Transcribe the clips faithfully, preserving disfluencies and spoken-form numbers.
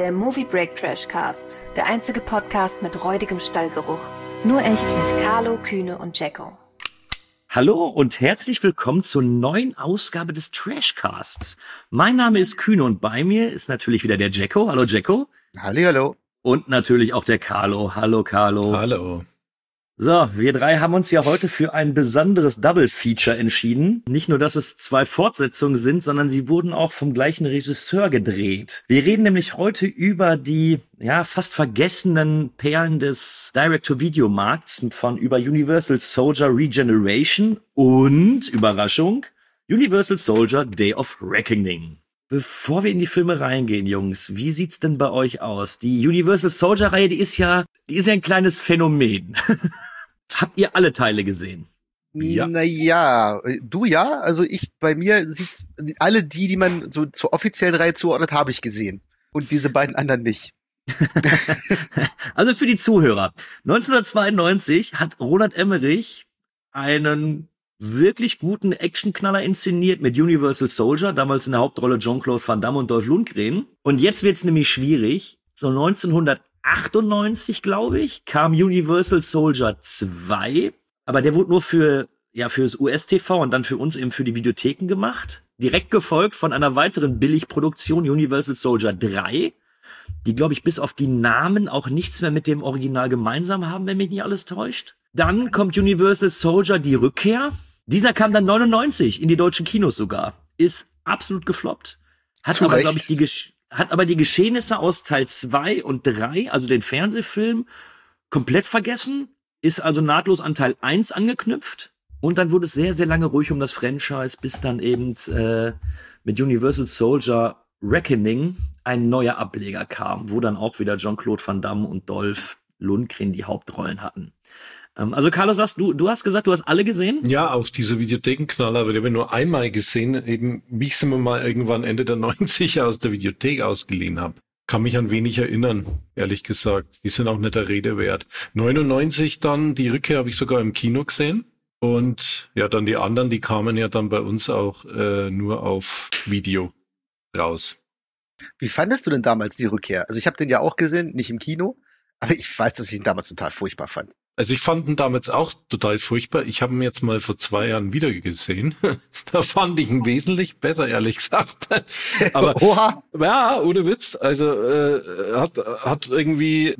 der Movie Break Trashcast. Der einzige Podcast mit räudigem Stallgeruch. Nur echt mit Carlo, Kühne und Jacko. Hallo und herzlich willkommen zur neuen Ausgabe des Trashcasts. Mein Name ist Kühne und bei mir ist natürlich wieder der Jacko. Hallo Jacko. Hallihallo. Und natürlich auch der Carlo. Hallo Carlo. Hallo. So, wir drei haben uns ja heute für ein besonderes Double-Feature entschieden. Nicht nur, dass es zwei Fortsetzungen sind, sondern sie wurden auch vom gleichen Regisseur gedreht. Wir reden nämlich heute über die, ja, fast vergessenen Perlen des Direct-to-Video-Markts von über Universal Soldier Regeneration und, Überraschung, Universal Soldier Day of Reckoning. Bevor wir in die Filme reingehen, Jungs, wie sieht's denn bei euch aus? Die Universal Soldier-Reihe, die ist ja, die ist ja ein kleines Phänomen. Habt ihr alle Teile gesehen? Ja. Naja, du ja, also ich, bei mir sieht's, alle die, die man so zur offiziellen Reihe zuordnet, habe ich gesehen. Und diese beiden anderen nicht. Also für die Zuhörer. neunzehnhundertzweiundneunzig hat Roland Emmerich einen wirklich guten Actionknaller inszeniert mit Universal Soldier, damals in der Hauptrolle Jean-Claude Van Damme und Dolph Lundgren. Und jetzt wird's nämlich schwierig. So neunzehnhundertachtundneunzig, glaube ich, kam Universal Soldier zwei, aber der wurde nur für, ja, fürs U S-T V und dann für uns eben für die Videotheken gemacht. Direkt gefolgt von einer weiteren Billigproduktion, Universal Soldier drei, die, glaube ich, bis auf die Namen auch nichts mehr mit dem Original gemeinsam haben, wenn mich nicht alles täuscht. Dann kommt Universal Soldier die Rückkehr. Dieser kam dann neunundneunzig in die deutschen Kinos sogar. Ist absolut gefloppt. Hat Zu aber, Recht. glaube ich, die Gesch- hat aber die Geschehnisse aus Teil zwei und drei, also den Fernsehfilm, komplett vergessen. Ist also nahtlos an Teil eins angeknüpft. Und dann wurde es sehr, sehr lange ruhig um das Franchise, bis dann eben äh, mit Universal Soldier Reckoning ein neuer Ableger kam, wo dann auch wieder Jean-Claude Van Damme und Dolph Lundgren die Hauptrollen hatten. Also Carlo, sagst du, du hast gesagt, du hast alle gesehen? Ja, auch diese Videothekenknaller, aber die habe ich nur einmal gesehen, eben wie ich sie mir mal irgendwann Ende der neunziger aus der Videothek ausgeliehen habe. Kann mich an wenig erinnern, ehrlich gesagt. Die sind auch nicht der Rede wert. neunundneunzig dann, die Rückkehr habe ich sogar im Kino gesehen. Und ja, dann die anderen, die kamen ja dann bei uns auch äh, nur auf Video raus. Wie fandest du denn damals die Rückkehr? Also ich habe den ja auch gesehen, nicht im Kino, aber ich weiß, dass ich ihn damals total furchtbar fand. Also ich fand ihn damals auch total furchtbar. Ich habe ihn jetzt mal vor zwei Jahren wieder gesehen. Da fand ich ihn wesentlich besser, ehrlich gesagt. Aber Oha. ja, ohne Witz. Also äh, hat hat irgendwie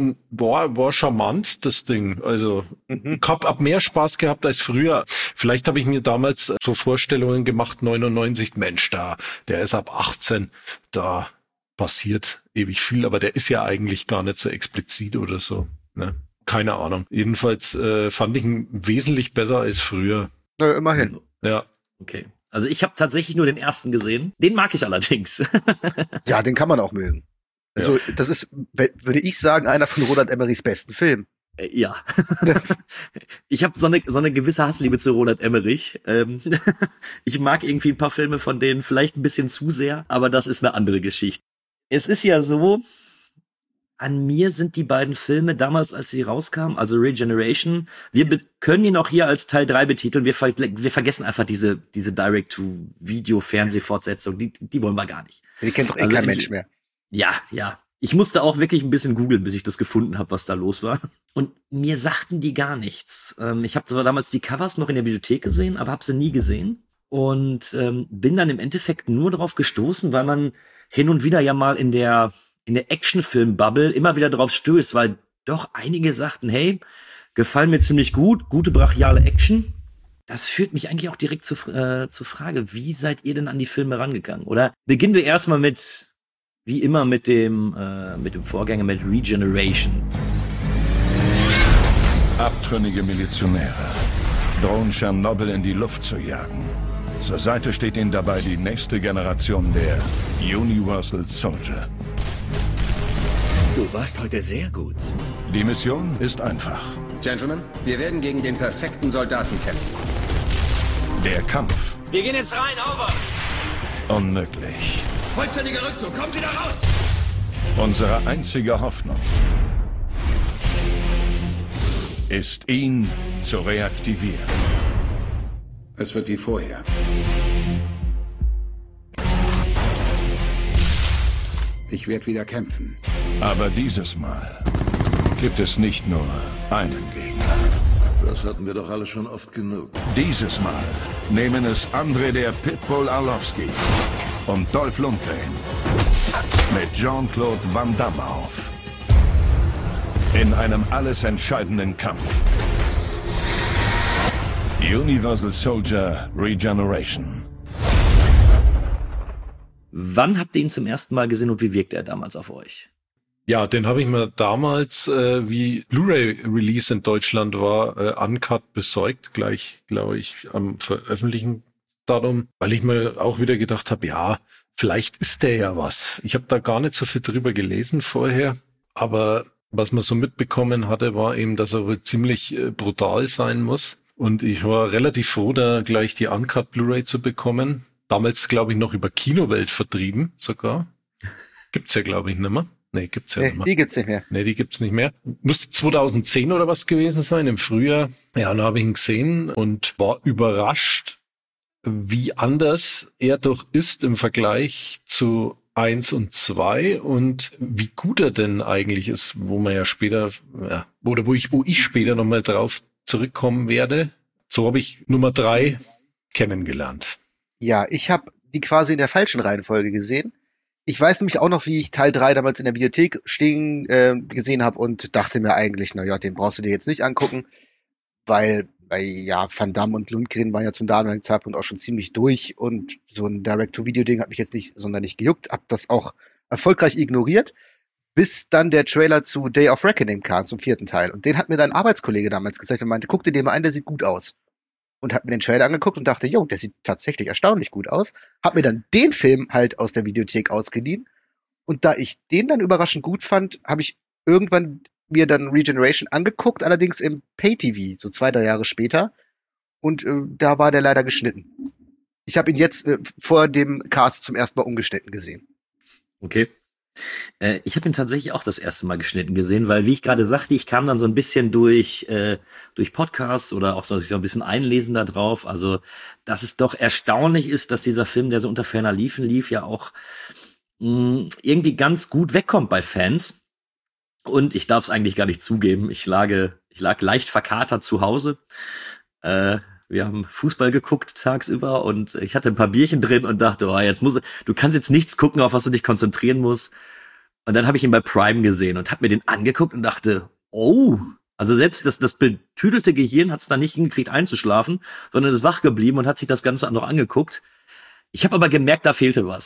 war war charmant das Ding. Also Mhm. ich hab, hab mehr Spaß gehabt als früher. Vielleicht habe ich mir damals so Vorstellungen gemacht. neunundneunzig, Mensch, da der ist ab achtzehn, da passiert ewig viel. Aber der ist ja eigentlich gar nicht so explizit oder so. Ne? Keine Ahnung. Jedenfalls äh, fand ich ihn wesentlich besser als früher. Na, immerhin. Ja. Okay. Also ich habe tatsächlich nur den ersten gesehen. Den mag ich allerdings. Ja, den kann man auch mögen. Also das ist, würde ich sagen, einer von Roland Emmerichs besten Filmen. Äh, Ja. Ich habe so eine, so eine gewisse Hassliebe zu Roland Emmerich. Ähm, ich mag irgendwie ein paar Filme von denen vielleicht ein bisschen zu sehr, aber das ist eine andere Geschichte. Es ist ja so, an mir sind die beiden Filme damals, als sie rauskamen, also Regeneration, wir be- können ihn auch hier als Teil drei betiteln, wir, ver- wir vergessen einfach diese, diese Direct-to-Video-Fernsehfortsetzung, die, die wollen wir gar nicht. Die kennt doch eh Also kein ent- Mensch mehr. Ja, ja. Ich musste auch wirklich ein bisschen googeln, bis ich das gefunden habe, was da los war. Und mir sagten die gar nichts. Ähm, ich habe zwar damals die Covers noch in der Bibliothek gesehen, aber habe sie nie gesehen. Und ähm, bin dann im Endeffekt nur drauf gestoßen, weil man hin und wieder ja mal in der in der Actionfilm-Bubble immer wieder drauf stößt, weil doch einige sagten, hey, gefallen mir ziemlich gut, gute brachiale Action. Das führt mich eigentlich auch direkt zu, äh, zur Frage, wie seid ihr denn an die Filme rangegangen? Oder beginnen wir erstmal mit, wie immer, mit dem, äh, mit dem Vorgänger, mit Regeneration. Abtrünnige Milizionäre drohen Tschernobyl in die Luft zu jagen. Zur Seite steht ihnen dabei die nächste Generation der Universal Soldier. Du warst heute sehr gut. Die Mission ist einfach. Gentlemen, wir werden gegen den perfekten Soldaten kämpfen. Der Kampf Wir gehen jetzt rein, over! unmöglich. Vollständiger Rückzug, kommen Sie da raus! Unsere einzige Hoffnung ist, ihn zu reaktivieren. Es wird wie vorher. Ich werde wieder kämpfen. Aber dieses Mal gibt es nicht nur einen Gegner. Das hatten wir doch alle schon oft genug. Dieses Mal nehmen es Andrei der Pitbull Arlovski und Dolph Lundgren mit Jean-Claude Van Damme auf. In einem alles entscheidenden Kampf. Universal Soldier Regeneration. Wann habt ihr ihn zum ersten Mal gesehen und wie wirkte er damals auf euch? Ja, den habe ich mir damals, äh, wie Blu-ray-Release in Deutschland war, äh, uncut besorgt, gleich, glaube ich, am veröffentlichen Datum, weil ich mir auch wieder gedacht habe, ja, vielleicht ist der ja was. Ich habe da gar nicht so viel drüber gelesen vorher, aber was man so mitbekommen hatte, war eben, dass er wohl ziemlich äh, brutal sein muss. Und ich war relativ froh, da gleich die Uncut Blu-ray zu bekommen. Damals, glaube ich, noch über Kinowelt vertrieben sogar. Gibt's ja, glaube ich, nicht mehr. Nee, gibt's ja Nee, nicht mehr. die gibt's nicht mehr. Nee, die gibt's nicht mehr. Müsste zweitausendzehn oder was gewesen sein, im Frühjahr. Ja, dann habe ich ihn gesehen und war überrascht, wie anders er doch ist im Vergleich zu eins und zwei und wie gut er denn eigentlich ist, wo man ja später, ja, oder wo ich, wo ich später nochmal drauf zurückkommen werde. So habe ich Nummer drei kennengelernt. Ja, ich habe die quasi in der falschen Reihenfolge gesehen. Ich weiß nämlich auch noch, wie ich Teil drei damals in der Videothek stehen äh, gesehen habe und dachte mir eigentlich, na ja, den brauchst du dir jetzt nicht angucken, weil, weil ja, Van Damme und Lundgren waren ja zum damaligen Zeitpunkt auch schon ziemlich durch und so ein Direct-to-Video-Ding hat mich jetzt nicht sonderlich gejuckt, hab das auch erfolgreich ignoriert, bis dann der Trailer zu Day of Reckoning kam, zum vierten Teil. Und den hat mir dein Arbeitskollege damals gezeigt und meinte, guck dir den mal an, der sieht gut aus. Und hab mir den Trailer angeguckt und dachte, jo, der sieht tatsächlich erstaunlich gut aus. Hab mir dann den Film halt aus der Videothek ausgeliehen. Und da ich den dann überraschend gut fand, habe ich irgendwann mir dann Regeneration angeguckt, allerdings im Pay-T V, so zwei, drei Jahre später. Und äh, da war der leider geschnitten. Ich habe ihn jetzt äh, vor dem Cast zum ersten Mal ungeschnitten gesehen. Okay. Äh, ich habe ihn tatsächlich auch das erste Mal geschnitten gesehen, weil, wie ich gerade sagte, ich kam dann so ein bisschen durch äh, durch Podcasts oder auch so, so ein bisschen einlesen da drauf. Also, dass es doch erstaunlich ist, dass dieser Film, der so unter ferner Liefen lief, ja auch mh, irgendwie ganz gut wegkommt bei Fans. Und ich darf es eigentlich gar nicht zugeben. Ich lag, ich lag leicht verkatert zu Hause. Äh, Wir haben Fußball geguckt tagsüber und ich hatte ein paar Bierchen drin und dachte, oh, jetzt muss, du kannst jetzt nichts gucken, auf was du dich konzentrieren musst. Und dann habe ich ihn bei Prime gesehen und habe mir den angeguckt und dachte, oh, also selbst das, das betüdelte Gehirn hat es da nicht hingekriegt einzuschlafen, sondern ist wach geblieben und hat sich das Ganze noch angeguckt. Ich habe aber gemerkt, da fehlte was.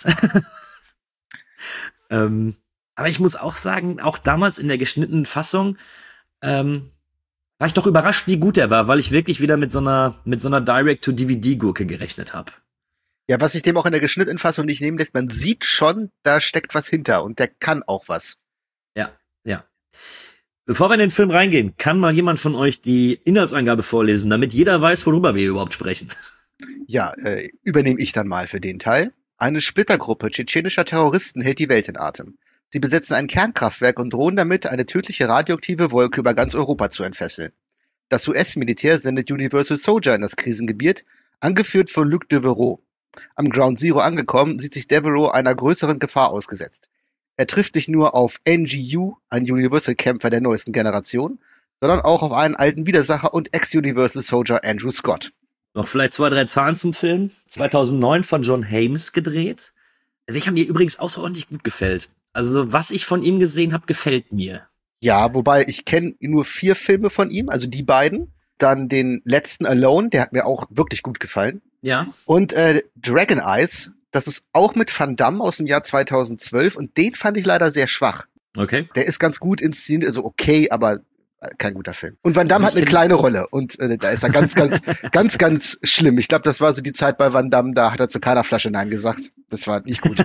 ähm, aber ich muss auch sagen, auch damals in der geschnittenen Fassung, ähm, war ich doch überrascht, wie gut er war, weil ich wirklich wieder mit so einer mit so einer Direct-to-D V D-Gurke gerechnet habe. Ja, was sich dem auch in der geschnittenen Fassung nicht nehmen lässt, man sieht schon, da steckt was hinter und der kann auch was. Ja, ja. Bevor wir in den Film reingehen, kann mal jemand von euch die Inhaltsangabe vorlesen, damit jeder weiß, worüber wir überhaupt sprechen. Ja, äh, übernehme ich dann mal für den Teil. Eine Splittergruppe tschetschenischer Terroristen hält die Welt in Atem. Sie besetzen ein Kernkraftwerk und drohen damit, eine tödliche radioaktive Wolke über ganz Europa zu entfesseln. Das U S-Militär sendet Universal Soldier in das Krisengebiet, angeführt von Luc Devereaux. Am Ground Zero angekommen, sieht sich Devereaux einer größeren Gefahr ausgesetzt. Er trifft nicht nur auf N G U, einen Universal-Kämpfer der neuesten Generation, sondern auch auf einen alten Widersacher und Ex-Universal Soldier Andrew Scott. Noch vielleicht zwei, drei Zahlen zum Film. zweitausendneun von John Hames gedreht, welcher mir übrigens außerordentlich gut gefällt. Also was ich von ihm gesehen habe, gefällt mir. Ja, wobei ich kenne nur vier Filme von ihm, also die beiden. Dann den letzten Alone, der hat mir auch wirklich gut gefallen. Ja. Und äh, Dragon Eyes, das ist auch mit Van Damme aus dem Jahr zweitausendzwölf und den fand ich leider sehr schwach. Okay. Der ist ganz gut inszeniert, also okay, aber kein guter Film. Und Van Damme hat eine kleine Rolle und äh, da ist er ganz, ganz, ganz, ganz schlimm. Ich glaube, das war so die Zeit bei Van Damme, da hat er zu keiner Flasche Nein gesagt. Das war nicht gut.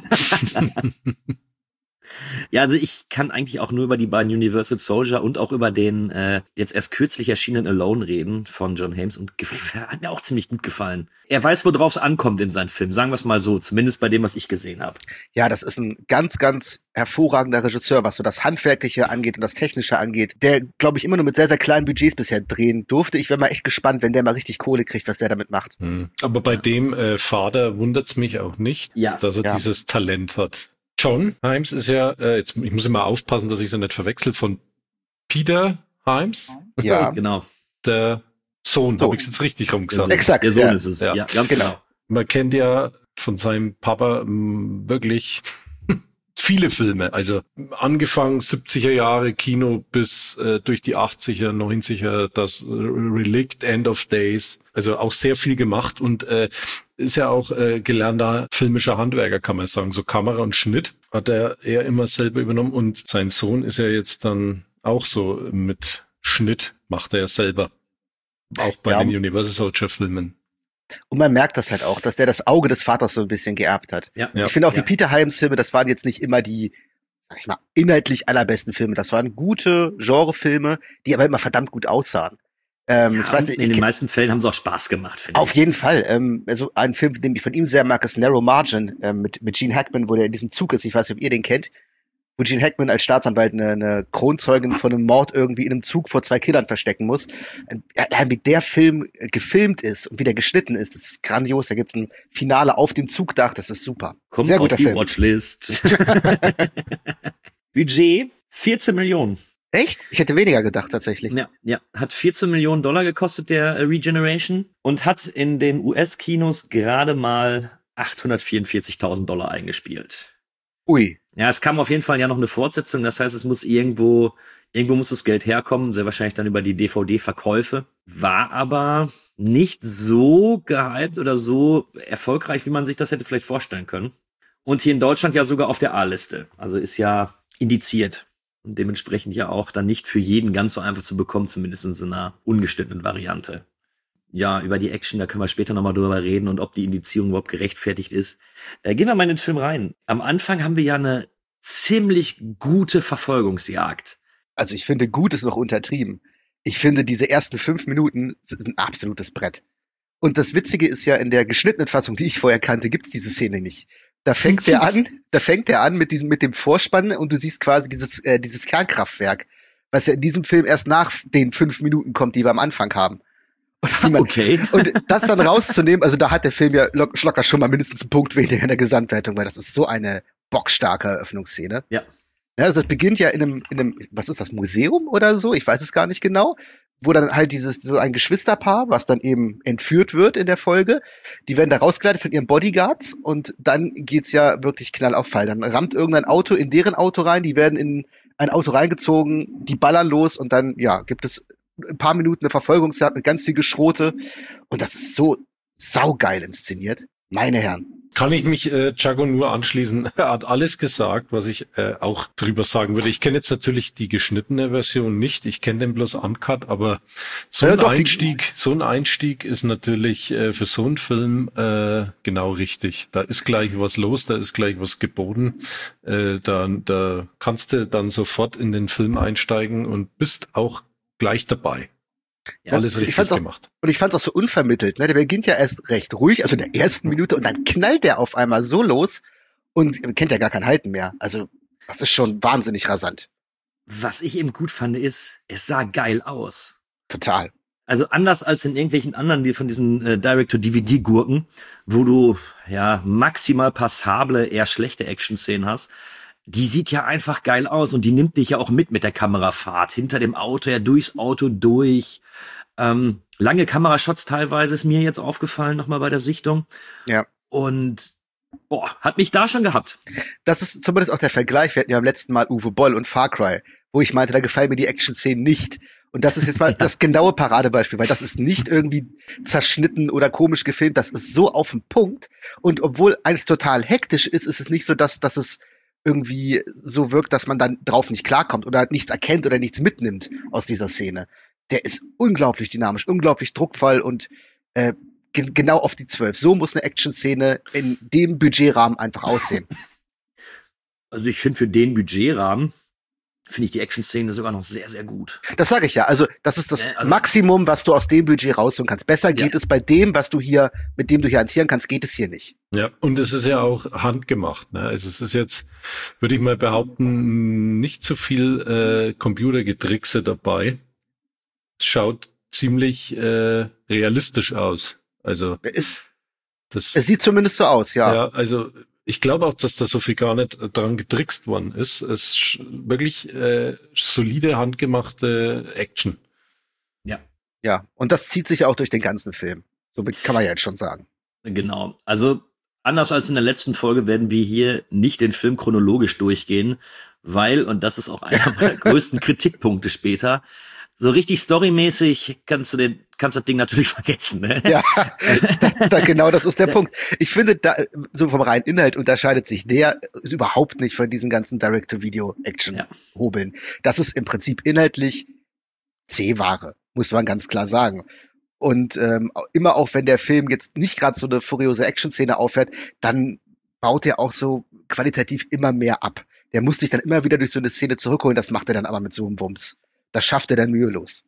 Ja, also ich kann eigentlich auch nur über die beiden Universal Soldier und auch über den äh, jetzt erst kürzlich erschienenen Alone reden von John Hames und gef- hat mir auch ziemlich gut gefallen. Er weiß, worauf es ankommt in seinen Filmen, sagen wir es mal so, zumindest bei dem, was ich gesehen habe. Ja, das ist ein ganz, ganz hervorragender Regisseur, was so das Handwerkliche angeht und das Technische angeht, der, glaube ich, immer nur mit sehr, sehr kleinen Budgets bisher drehen durfte. Ich wäre mal echt gespannt, wenn der mal richtig Kohle kriegt, was der damit macht. Hm. Aber bei dem äh, Vater wundert's mich auch nicht, Ja. dass er Ja. dieses Talent hat. John Himes ist ja, äh, jetzt ich muss immer aufpassen, dass ich es nicht verwechsel, von Peter Himes. Ja, Genau. Der Sohn, So. habe ich es jetzt richtig rumgesagt. Der Sohn, Exakt, Der Sohn ja. ist es. Ja. Ja, ganz Genau. genau. Man kennt ja von seinem Papa mh, wirklich viele Filme. Also angefangen siebziger Jahre Kino bis äh, durch die achtziger, neunziger, das Relict, End of Days. Also auch sehr viel gemacht und äh, ist ja auch äh, gelernter filmischer Handwerker, kann man sagen. So Kamera und Schnitt hat er eher immer selber übernommen und sein Sohn ist ja jetzt dann auch so mit Schnitt, macht er ja selber. Auch bei Ja. den Universal Soldier Filmen. Und man merkt das halt auch, dass der das Auge des Vaters so ein bisschen geerbt hat. Ja. Ja. Ich finde auch Ja. die Peter Himes Filme, das waren jetzt nicht immer die, sag ich mal, inhaltlich allerbesten Filme. Das waren gute Genrefilme, die aber immer verdammt gut aussahen. Ähm, Ja, ich weiß und nicht, in ich den kenn- meisten Fällen haben sie auch Spaß gemacht, finde auf ich. jeden Fall. Ähm, also ein Film, den ich von ihm sehr mag, ist Narrow Margin ähm, mit, mit Gene Hackman, wo der in diesem Zug ist. Ich weiß nicht, ob ihr den kennt. Wo Gene Hackman als Staatsanwalt eine, eine Kronzeugin von einem Mord irgendwie in einem Zug vor zwei Killern verstecken muss. Und allein wie der Film äh, gefilmt ist und wie der geschnitten ist, das ist grandios. Da gibt's ein Finale auf dem Zugdach, das ist super. Kommt Sehr auf guter die Film. Watchlist. Budget vierzehn Millionen. Echt? Ich hätte weniger gedacht, tatsächlich. Ja, ja, hat vierzehn Millionen Dollar gekostet, der äh, Regeneration, und hat in den U S-Kinos gerade mal achthundertvierundvierzigtausend Dollar eingespielt. Ui. Ja, es kam auf jeden Fall ja noch eine Fortsetzung, das heißt, es muss irgendwo, irgendwo muss das Geld herkommen, sehr wahrscheinlich dann über die D V D-Verkäufe, war aber nicht so gehypt oder so erfolgreich, wie man sich das hätte vielleicht vorstellen können. Und hier in Deutschland ja sogar auf der A-Liste, also ist ja indiziert. Und dementsprechend ja auch dann nicht für jeden ganz so einfach zu bekommen, zumindest in einer ungeschnittenen Variante. Ja, über die Action, da können wir später nochmal drüber reden und ob die Indizierung überhaupt gerechtfertigt ist. Äh, gehen wir mal in den Film rein. Am Anfang haben wir ja eine ziemlich gute Verfolgungsjagd. Also ich finde, gut ist noch untertrieben. Ich finde, diese ersten fünf Minuten sind ein absolutes Brett. Und das Witzige ist ja, in der geschnittenen Fassung, die ich vorher kannte, gibt's diese Szene nicht. Da fängt der an, da fängt der an mit diesem, mit dem Vorspann und du siehst quasi dieses, äh, dieses Kernkraftwerk, was ja in diesem Film erst nach den fünf Minuten kommt, die wir am Anfang haben. Und, wie man, Okay. und das dann rauszunehmen, also da hat der Film ja lock- locker schon mal mindestens einen Punkt weniger in der Gesamtwertung, weil das ist so eine bockstarke Eröffnungsszene. Ja. Ja, also das beginnt ja in einem, in einem, was ist das, Museum oder so? Ich weiß es gar nicht genau. Wo dann halt dieses, so ein Geschwisterpaar, was dann eben entführt wird in der Folge, die werden da rausgeleitet von ihren Bodyguards und dann geht's ja wirklich Knall auf Fall. Dann rammt irgendein Auto in deren Auto rein, die werden in ein Auto reingezogen, die ballern los und dann, ja, gibt es ein paar Minuten eine Verfolgungsjagd mit ganz viel Geschrote und das ist so saugeil inszeniert. Meine Herren. Kann ich mich äh, Chago nur anschließen. Er hat alles gesagt, was ich äh, auch drüber sagen würde. Ich kenne jetzt natürlich die geschnittene Version nicht. Ich kenne den bloß uncut, aber so Ja, ein doch, die- Einstieg, so ein Einstieg ist natürlich äh, für so einen Film äh, genau richtig. Da ist gleich was los, da ist gleich was geboten. Äh, da, da kannst du dann sofort in den Film einsteigen und bist auch gleich dabei. Ja, Alles ich richtig fand's auch- gemacht. Und ich fand's auch so unvermittelt, ne? Der beginnt ja erst recht ruhig, also in der ersten Minute und dann knallt der auf einmal so los und kennt ja gar kein Halten mehr. Also, das ist schon wahnsinnig rasant. Was ich eben gut fand, ist, es sah geil aus. Total. Also anders als in irgendwelchen anderen, die von diesen äh, Direct-to-D V D-Gurken, wo du ja maximal passable, eher schlechte Action-Szenen hast. Die sieht ja einfach geil aus und die nimmt dich ja auch mit mit der Kamerafahrt. Hinter dem Auto, ja durchs Auto durch. Ähm, lange Kamerashots teilweise ist mir jetzt aufgefallen, nochmal bei der Sichtung. Ja. Und boah, hat mich da schon gehabt. Das ist zumindest auch der Vergleich. Wir hatten ja beim letzten Mal Uwe Boll und Far Cry, wo ich meinte, da gefallen mir die Action-Szenen nicht. Und das ist jetzt mal das genaue Paradebeispiel, weil das ist nicht irgendwie zerschnitten oder komisch gefilmt. Das ist so auf den Punkt. Und obwohl eigentlich total hektisch ist, ist es nicht so, dass, dass es irgendwie so wirkt, dass man dann drauf nicht klarkommt oder nichts erkennt oder nichts mitnimmt aus dieser Szene. Der ist unglaublich dynamisch, unglaublich druckvoll und äh, ge- genau auf die zwölf. So muss eine Action-Szene in dem Budgetrahmen einfach aussehen. Also ich finde für den Budgetrahmen, finde ich die Action-Szene sogar noch sehr, sehr gut. Das sage ich ja. Also das ist das Ja, also- Maximum, was du aus dem Budget rausholen kannst. Besser geht Ja. es bei dem, was du hier, mit dem du hier hantieren kannst, geht es hier nicht. Ja, und es ist ja auch handgemacht. Ne? Also es ist jetzt, würde ich mal behaupten, nicht so viel äh, Computergetrickse dabei. Es schaut ziemlich äh, realistisch aus. Also Es, das, es sieht zumindest so aus, ja. ja, also ich glaube auch, dass da so viel gar nicht dran getrickst worden ist. Es ist wirklich äh, solide, handgemachte Action. Ja. Ja, und das zieht sich ja auch durch den ganzen Film. So kann man ja jetzt schon sagen. Genau. Also anders als in der letzten Folge werden wir hier nicht den Film chronologisch durchgehen, weil, und das ist auch einer meiner größten Kritikpunkte später, so richtig storymäßig kannst du den, kannst das Ding natürlich vergessen, ne? Ja, da, da, genau, das ist der Punkt. Ich finde, da, so vom reinen Inhalt unterscheidet sich der überhaupt nicht von diesen ganzen Direct-to-Video-Action-Hobeln. Das ist im Prinzip inhaltlich C-Ware, muss man ganz klar sagen. Und ähm, immer auch, wenn der Film jetzt nicht gerade so eine furiose Action-Szene auffährt, dann baut er auch so qualitativ immer mehr ab. Der muss sich dann immer wieder durch so eine Szene zurückholen, das macht er dann aber mit so einem Wumms. Das schafft er dann mühelos.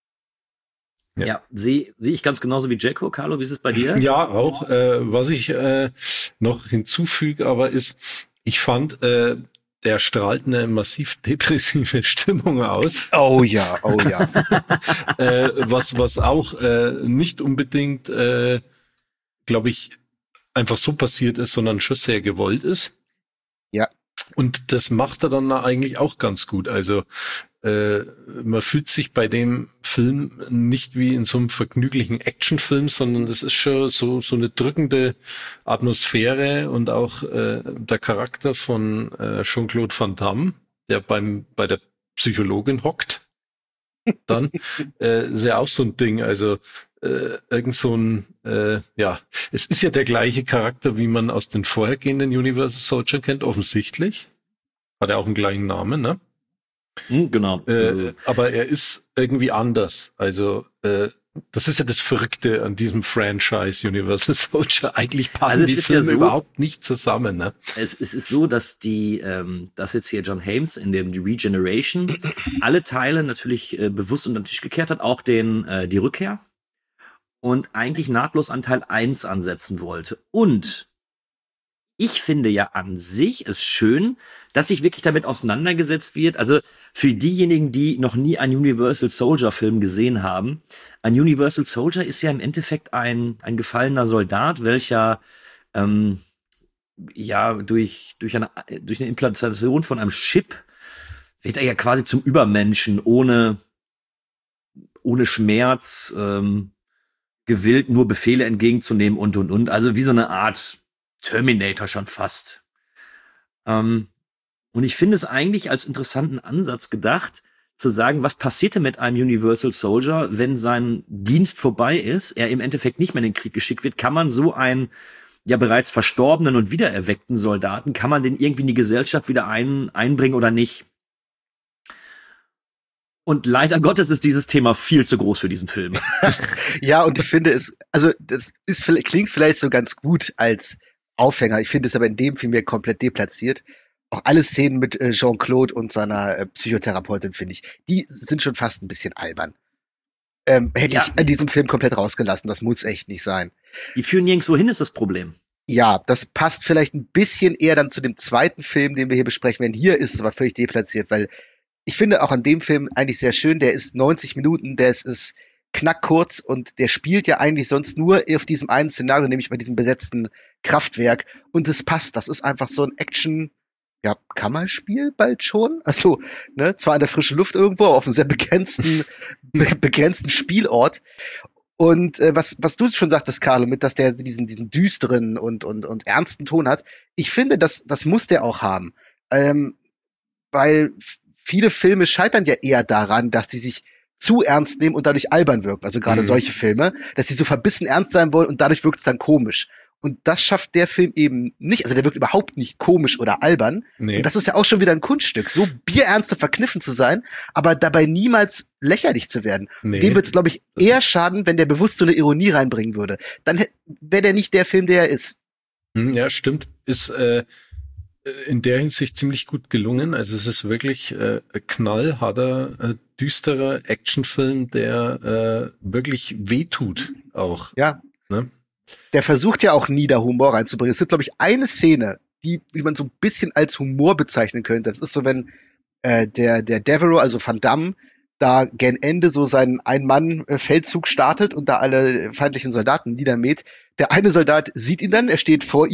Ja, ja sehe seh ich ganz genauso wie Jacko. Carlo, wie ist es bei dir? Ja, auch. Äh, was ich äh, noch hinzufüge, aber ist, ich fand, äh, der strahlt eine massiv depressive Stimmung aus. Oh ja, oh ja. äh, was, was auch äh, nicht unbedingt, äh, glaube ich, einfach so passiert ist, sondern schon sehr gewollt ist. Ja. Und das macht er dann eigentlich auch ganz gut. Also äh, man fühlt sich bei dem Film nicht wie in so einem vergnüglichen Actionfilm, sondern das ist schon so so eine drückende Atmosphäre und auch äh, der Charakter von äh, Jean-Claude Van Damme, der beim bei der Psychologin hockt, dann äh, ist ja auch so ein Ding. Also äh, irgend so ein äh, ja, es ist ja der gleiche Charakter, wie man aus den vorhergehenden Universal Soldier kennt, offensichtlich. Hat er auch einen gleichen Namen, ne? Hm, genau. Äh, also. Aber er ist irgendwie anders. Also äh, das ist ja das Verrückte an diesem Franchise Universal Soldier. Eigentlich passen also die Filme ja so, überhaupt nicht zusammen. Ne? Es, es ist so, dass die, ähm, dass jetzt hier John Hames in dem Regeneration alle Teile natürlich äh, bewusst unter den Tisch gekehrt hat, auch den äh, die Rückkehr und eigentlich nahtlos an Teil eins ansetzen wollte. Und ich finde ja an sich es schön, dass sich wirklich damit auseinandergesetzt wird. Also für diejenigen, die noch nie einen Universal Soldier Film gesehen haben, ein Universal Soldier ist ja im Endeffekt ein ein gefallener Soldat, welcher ähm, ja durch durch eine durch eine Implantation von einem Chip wird er ja quasi zum Übermenschen, ohne ohne Schmerz, ähm, gewillt nur Befehle entgegenzunehmen und und und. Also wie so eine Art Terminator schon fast. Ähm, und ich finde es eigentlich als interessanten Ansatz gedacht, zu sagen, was passierte mit einem Universal Soldier, wenn sein Dienst vorbei ist, er im Endeffekt nicht mehr in den Krieg geschickt wird, kann man so einen ja bereits verstorbenen und wiedererweckten Soldaten, kann man den irgendwie in die Gesellschaft wieder ein, einbringen oder nicht? Und leider Gottes ist dieses Thema viel zu groß für diesen Film. Ja, und ich finde es, also das ist klingt vielleicht so ganz gut als Aufhänger. Ich finde es aber in dem Film mir komplett deplatziert. Auch alle Szenen mit äh, Jean-Claude und seiner äh, Psychotherapeutin, finde ich, die sind schon fast ein bisschen albern. Ähm, hätte ja. ich in diesem Film komplett rausgelassen. Das muss echt nicht sein. Die führen nirgendwo hin, ist das Problem. Ja, das passt vielleicht ein bisschen eher dann zu dem zweiten Film, den wir hier besprechen werden. Hier ist es aber völlig deplatziert, weil ich finde auch an dem Film eigentlich sehr schön. Der ist neunzig Minuten, der ist, ist knackkurz und der spielt ja eigentlich sonst nur auf diesem einen Szenario, nämlich bei diesem besetzten Kraftwerk. Und es passt. Das ist einfach so ein Action, ja, Kammerspiel bald schon. Also, ne, zwar in der frischen Luft irgendwo, aber auf einem sehr begrenzten, be- begrenzten Spielort. Und äh, was was du schon sagtest, Carlo, mit, dass der diesen diesen düsteren und und und ernsten Ton hat. Ich finde, das das muss der auch haben, ähm, weil viele Filme scheitern ja eher daran, dass die sich zu ernst nehmen und dadurch albern wirken. Also gerade mhm. solche Filme, dass sie so verbissen ernst sein wollen und dadurch wirkt es dann komisch. Und das schafft der Film eben nicht. Also der wirkt überhaupt nicht komisch oder albern. Nee. Und das ist ja auch schon wieder ein Kunststück, so bierernst und verkniffen zu sein, aber dabei niemals lächerlich zu werden. Nee. Dem wird es, glaube ich, eher schaden, wenn der bewusst so eine Ironie reinbringen würde. Dann wäre der nicht der Film, der er ist. Ja, stimmt. Ist äh, in der Hinsicht ziemlich gut gelungen. Also es ist wirklich äh, knallharter, äh, düsterer Actionfilm, der äh, wirklich wehtut auch. Ja. Ne? Der versucht ja auch nie da Humor reinzubringen. Es gibt, glaube ich, eine Szene, die, die man so ein bisschen als Humor bezeichnen könnte. Das ist so, wenn äh, der der Devereaux, also Van Damme, da gen Ende so seinen Ein-Mann-Feldzug startet und da alle feindlichen Soldaten niedermäht. Der eine Soldat sieht ihn dann, er steht vor ihm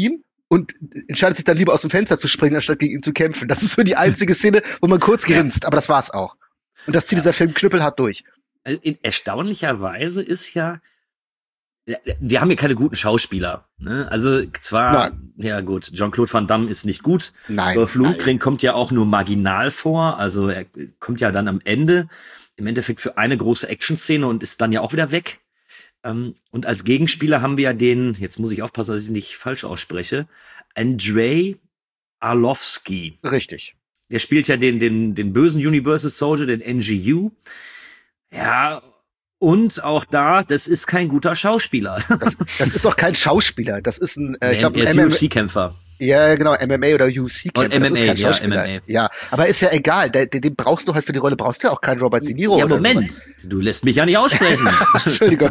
und entscheidet sich dann lieber aus dem Fenster zu springen, anstatt gegen ihn zu kämpfen. Das ist so die einzige Szene, wo man kurz grinst, aber das war's auch. Und das zieht ja. dieser Film knüppelhart durch. Also in erstaunlicherweise ist ja, wir haben hier keine guten Schauspieler. Ne? Also zwar, Nein. ja gut, Jean-Claude Van Damme ist nicht gut. Nein. Dolph Lundgren kommt ja auch nur marginal vor. Also er kommt ja dann am Ende, im Endeffekt für eine große Action-Szene und ist dann ja auch wieder weg. Und als Gegenspieler haben wir ja den, jetzt muss ich aufpassen, dass ich es nicht falsch ausspreche, Andrei Arlovski. Richtig. Der spielt ja den, den, den bösen Universal Soldier, den N G U. Ja, und auch da, das ist kein guter Schauspieler. Das, das ist auch kein Schauspieler, das ist ein, äh, ich glaube, ein U F C-Kämpfer. Ja, genau, M M A oder U F C-Kämpfer. M M A, das ist kein Schauspieler. ja, M M A. Ja, aber ist ja egal, den, den brauchst du halt für die Rolle, brauchst du ja auch keinen Robert De Niro. Ja, oder Moment, sowas. Du lässt mich ja nicht aussprechen. Entschuldigung.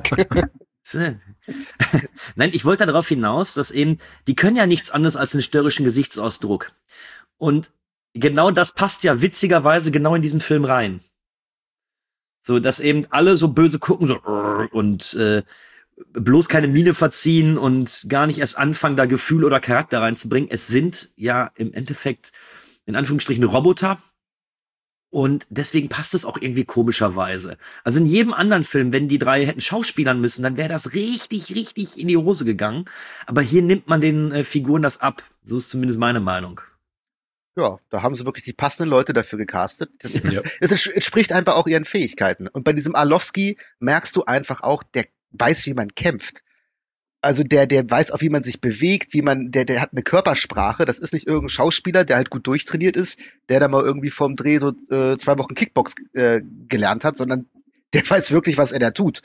Nein, ich wollte darauf hinaus, dass eben, die können ja nichts anderes als einen störrischen Gesichtsausdruck. Und genau das passt ja witzigerweise genau in diesen Film rein. So, dass eben alle so böse gucken, so und äh, bloß keine Miene verziehen und gar nicht erst anfangen, da Gefühl oder Charakter reinzubringen. Es sind ja im Endeffekt in Anführungsstrichen Roboter. Und deswegen passt es auch irgendwie komischerweise. Also in jedem anderen Film, wenn die drei hätten schauspielern müssen, dann wäre das richtig, richtig in die Hose gegangen. Aber hier nimmt man den äh, Figuren das ab. So ist zumindest meine Meinung. Ja, da haben sie wirklich die passenden Leute dafür gecastet. Das, Ja. das entspricht einfach auch ihren Fähigkeiten. Und bei diesem Arlovski merkst du einfach auch, der weiß, wie man kämpft. Also der, der weiß auch, wie man sich bewegt, wie man, der, der hat eine Körpersprache. Das ist nicht irgendein Schauspieler, der halt gut durchtrainiert ist, der da mal irgendwie vorm Dreh so äh, zwei Wochen Kickbox äh, gelernt hat, sondern der weiß wirklich, was er da tut.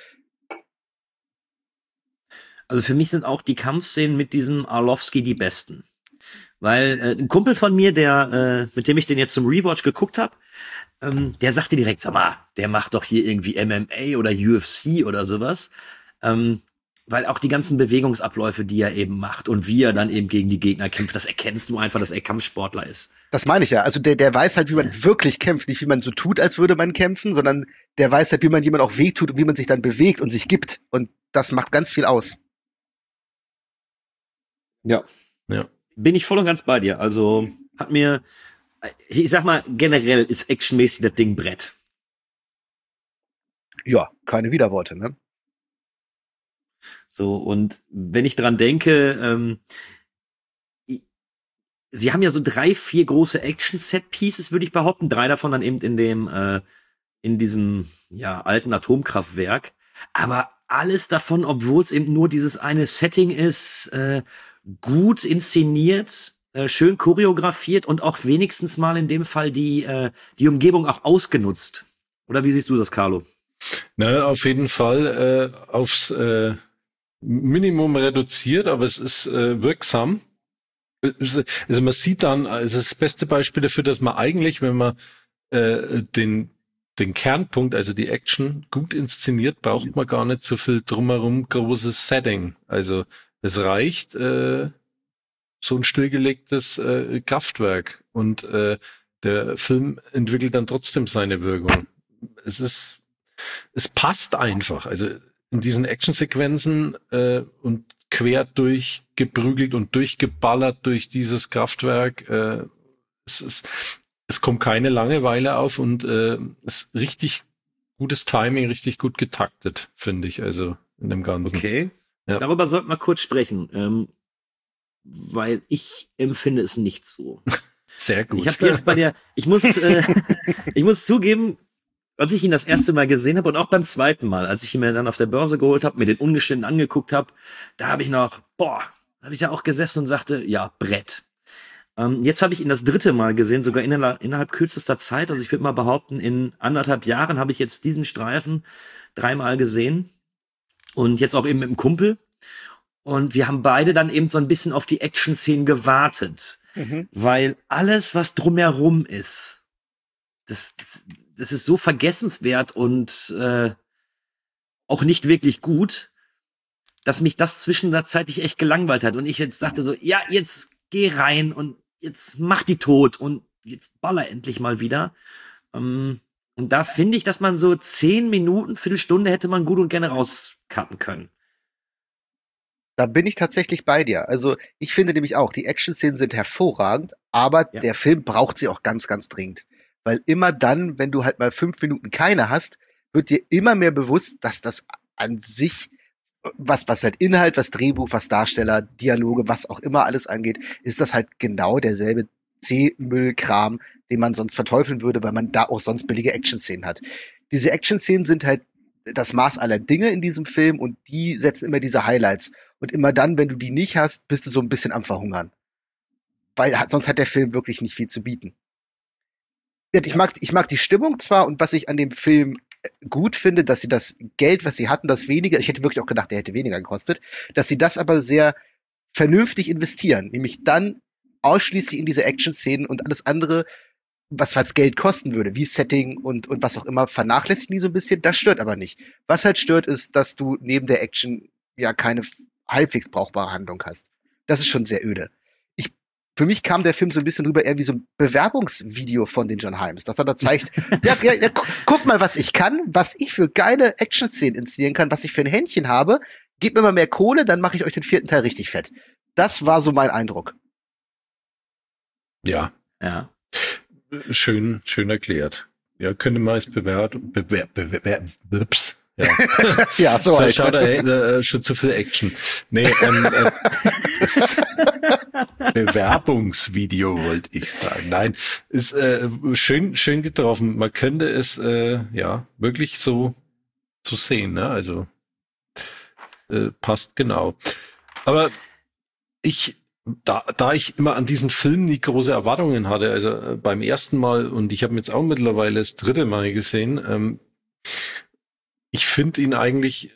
Also für mich sind auch die Kampfszenen mit diesem Arlovski die besten. Weil äh, ein Kumpel von mir, der, äh, mit dem ich den jetzt zum Rewatch geguckt habe, ähm, der sagte direkt, sag mal, der macht doch hier irgendwie M M A oder U F C oder sowas. Ähm, weil auch die ganzen Bewegungsabläufe, die er eben macht und wie er dann eben gegen die Gegner kämpft, das erkennst du einfach, dass er Kampfsportler ist. Das meine ich ja. Also der, der weiß halt, wie man Ja. wirklich kämpft. Nicht, wie man so tut, als würde man kämpfen, sondern der weiß halt, wie man jemand auch wehtut und wie man sich dann bewegt und sich gibt. Und das macht ganz viel aus. Ja. Ja. Bin ich voll und ganz bei dir. Also hat mir, ich sag mal, generell ist actionmäßig das Ding Brett. Ja, keine Widerworte, ne? So, und wenn ich dran denke, ähm, i- wir haben ja so drei, vier große Action-Set-Pieces, würde ich behaupten. Drei davon dann eben in dem, äh, in diesem, ja, alten Atomkraftwerk. Aber alles davon, obwohl es eben nur dieses eine Setting ist, äh, gut inszeniert, äh, schön choreografiert und auch wenigstens mal in dem Fall die, äh, die Umgebung auch ausgenutzt. Oder wie siehst du das, Carlo? Na, auf jeden Fall äh, aufs äh, Minimum reduziert, aber es ist äh, wirksam. Es- Also man sieht dann, also das beste Beispiel dafür, dass man eigentlich, wenn man äh, den den Kernpunkt, also die Action, gut inszeniert, braucht man gar nicht so viel drumherum großes Setting. Also es reicht äh, so ein stillgelegtes äh, Kraftwerk und äh, der Film entwickelt dann trotzdem seine Wirkung. Es ist, es passt einfach. Also in diesen Actionsequenzen äh, und quer durchgeprügelt und durchgeballert durch dieses Kraftwerk. Äh, es ist, es kommt keine Langeweile auf und äh, es ist richtig gutes Timing, richtig gut getaktet, finde ich, also in dem Ganzen. Okay. Ja. Darüber sollten wir kurz sprechen, ähm, weil ich empfinde es nicht so. Sehr gut. Ich habe jetzt bei der, ich muss, äh, ich muss zugeben, als ich ihn das erste Mal gesehen habe und auch beim zweiten Mal, als ich ihn mir dann auf der Börse geholt habe, mir den ungeschnitten angeguckt habe, da habe ich noch, boah, habe ich ja auch gesessen und sagte, ja, Brett. Ähm, jetzt habe ich ihn das dritte Mal gesehen, sogar innerhalb, innerhalb kürzester Zeit. Also ich würde mal behaupten, in anderthalb Jahren habe ich jetzt diesen Streifen dreimal gesehen und jetzt auch eben mit dem Kumpel. Und wir haben beide dann eben so ein bisschen auf die Action-Szenen gewartet, Mhm. weil alles, was drumherum ist, das, das, das ist so vergessenswert und äh, auch nicht wirklich gut, dass mich das zwischenzeitlich echt gelangweilt hat. Und ich jetzt dachte so, ja, jetzt geh rein und jetzt mach die tot und jetzt baller endlich mal wieder. Ähm, und da finde ich, dass man so zehn Minuten, Viertelstunde hätte man gut und gerne rauscutten können. Da bin ich tatsächlich bei dir. Also ich finde nämlich auch, die Action-Szenen sind hervorragend, aber Ja. der Film braucht sie auch ganz, ganz dringend. Weil immer dann, wenn du halt mal fünf Minuten keine hast, wird dir immer mehr bewusst, dass das an sich, was, was halt Inhalt, was Drehbuch, was Darsteller, Dialoge, was auch immer alles angeht, ist das halt genau derselbe C-Müll-Kram, den man sonst verteufeln würde, weil man da auch sonst billige Action-Szenen hat. Diese Action-Szenen sind halt das Maß aller Dinge in diesem Film und die setzen immer diese Highlights. Und immer dann, wenn du die nicht hast, bist du so ein bisschen am Verhungern. Weil hat- sonst hat der Film wirklich nicht viel zu bieten. Ja, Ich mag, ich mag die Stimmung zwar und was ich an dem Film äh, gut finde, dass sie das Geld, was sie hatten, das weniger, ich hätte wirklich auch gedacht, der hätte weniger gekostet, dass sie das aber sehr vernünftig investieren, nämlich dann ausschließlich in diese Action-Szenen und alles andere, was was Geld kosten würde, wie Setting und, und was auch immer, vernachlässigen die so ein bisschen. Das stört aber nicht. Was halt stört, ist, dass du neben der Action ja keine f- halbwegs brauchbare Handlung hast. Das ist schon sehr öde. Ich, für mich kam der Film so ein bisschen rüber eher wie so ein Bewerbungsvideo von den John Himes, dass er da zeigt, ja, ja, ja, gu guck mal, was ich kann, was ich für geile Action-Szenen inszenieren kann, was ich für ein Händchen habe. Gebt mir mal mehr Kohle, dann mache ich euch den vierten Teil richtig fett. Das war so mein Eindruck. Ja, Ja. schön, schön erklärt. Ja, könnte man als Bewerb, bewer, bewer, ups, ja. Ja, so So, halt. schau da, hey, äh, schon zu viel Action. Nee, ähm, äh, Bewerbungsvideo wollte ich sagen. Nein, ist äh, schön, schön getroffen. Man könnte es äh, ja wirklich so so sehen, ne? Also äh, passt genau. Aber ich, da, da ich immer an diesen Film nie große Erwartungen hatte, also äh, beim ersten Mal, und ich habe ihn jetzt auch mittlerweile das dritte Mal gesehen, ähm, ich finde ihn eigentlich,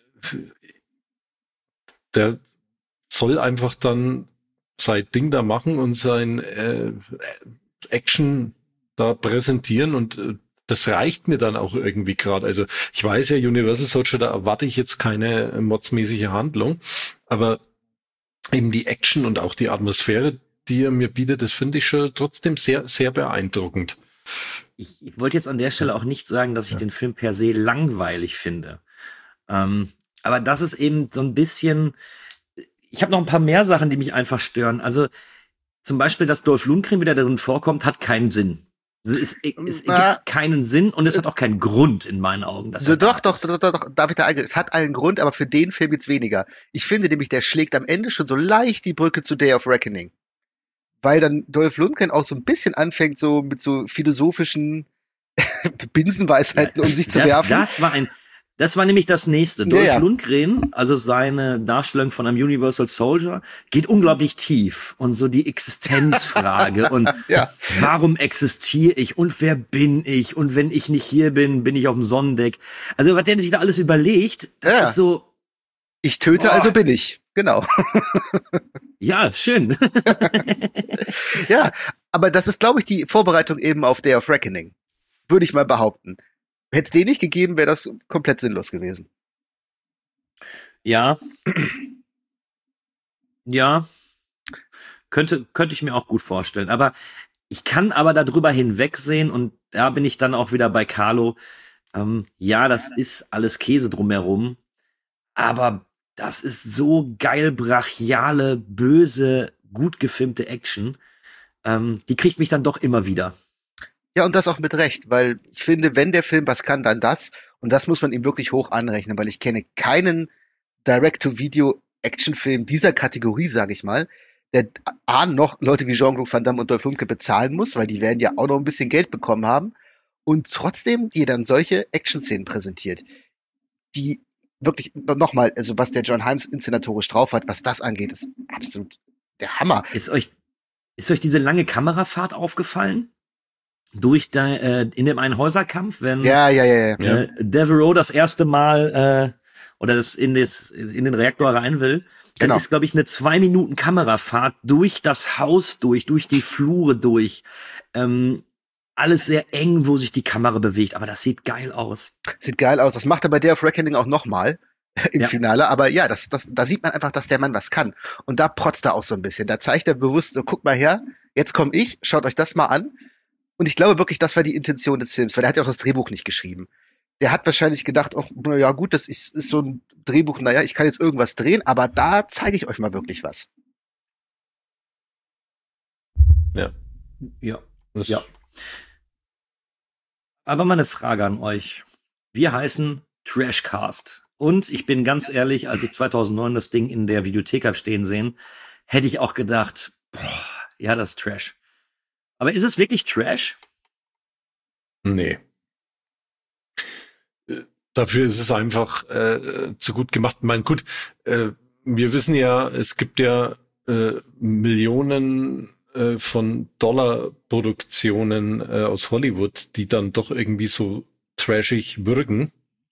der soll einfach dann sein Ding da machen und sein äh, Action da präsentieren und äh, das reicht mir dann auch irgendwie gerade. Also ich weiß ja, Universal Soldier, da erwarte ich jetzt keine äh, modsmäßige Handlung, aber eben die Action und auch die Atmosphäre, die er mir bietet, das finde ich schon trotzdem sehr, sehr beeindruckend. Ich, ich wollte jetzt an der Stelle auch nicht sagen, dass ich Ja. den Film per se langweilig finde. Ähm, aber das ist eben so ein bisschen. Ich habe noch ein paar mehr Sachen, die mich einfach stören. Also zum Beispiel, dass Dolph Lundgren wieder darin vorkommt, hat keinen Sinn. Also es, es Na, ergibt keinen Sinn und es hat auch keinen Grund in meinen Augen. Dass So, er da doch, doch, ist. doch, doch, doch, darf ich da eingehen? Es hat einen Grund, aber für den Film jetzt weniger. Ich finde nämlich, der schlägt am Ende schon so leicht die Brücke zu Day of Reckoning. Weil dann Dolph Lundgren auch so ein bisschen anfängt, so mit so philosophischen Binsenweisheiten um sich zu das, werfen. das war ein, das war nämlich das nächste. Ja, Dolph ja. Lundgren, also seine Darstellung von einem Universal Soldier, geht unglaublich tief und so die Existenzfrage und Ja. warum existiere ich und wer bin ich und wenn ich nicht hier bin, bin ich auf dem Sonnendeck. Also was der sich da alles überlegt, das Ja. ist so, Ich töte, Boah. also bin ich. Genau. ja, schön. Ja, aber das ist, glaube ich, die Vorbereitung eben auf Day of Reckoning. Würde ich mal behaupten. Hätte es den nicht gegeben, wäre das komplett sinnlos gewesen. Ja. Ja. Könnte, könnte ich mir auch gut vorstellen. Aber ich kann aber darüber hinwegsehen und da bin ich dann auch wieder bei Carlo. Ähm, ja, das ist alles Käse drumherum. Aber das ist so geil brachiale, böse, gut gefilmte Action. Ähm, die kriegt mich dann doch immer wieder. Ja, und das auch mit Recht, weil ich finde, wenn der Film was kann, dann das. Und das muss man ihm wirklich hoch anrechnen, weil ich kenne keinen Direct-to-Video-Actionfilm dieser Kategorie, sage ich mal, der A, noch Leute wie Jean-Claude Van Damme und Dolph Lundgren bezahlen muss, weil die werden ja auch noch ein bisschen Geld bekommen haben. Und trotzdem dir dann solche Action-Szenen präsentiert, die wirklich, nochmal, also was der John Himes inszenatorisch drauf hat, was das angeht, ist absolut der Hammer. Ist euch, ist euch diese lange Kamerafahrt aufgefallen? Durch da, äh, in dem einen Häuserkampf, wenn Ja, ja, ja, ja. Ja. äh, Devereaux das erste Mal äh, oder das in, das in den Reaktor rein will, dann Genau. ist, glaube ich, eine zwei Minuten Kamerafahrt durch das Haus durch, durch die Flure durch. Ähm, alles sehr eng, wo sich die Kamera bewegt, aber das sieht geil aus. Sieht geil aus. Das macht er bei Day of Reckoning auch nochmal im Ja. Finale. Aber ja, das, das, da sieht man einfach, dass der Mann was kann. Und da protzt er auch so ein bisschen. Da zeigt er bewusst so, guck mal her, jetzt komme ich, schaut euch das mal an. Und ich glaube wirklich, das war die Intention des Films, weil er hat ja auch das Drehbuch nicht geschrieben. der hat wahrscheinlich gedacht, oh, na ja gut, das ist, ist so ein Drehbuch, naja, ich kann jetzt irgendwas drehen, aber da zeige ich euch mal wirklich was. Ja. Ja. Das Ja. Aber mal eine Frage an euch. Wir heißen Trashcast. Und ich bin ganz ehrlich, als ich zweitausendneun das Ding in der Videothek hab stehen sehen, hätte ich auch gedacht, boah, ja, das ist Trash. Aber ist es wirklich Trash? Nee. Äh, Dafür ist es einfach äh, zu gut gemacht. Ich meine, gut, äh, wir wissen ja, es gibt ja äh, Millionen äh, von Dollar-Produktionen äh, aus Hollywood, die dann doch irgendwie so trashig wirken,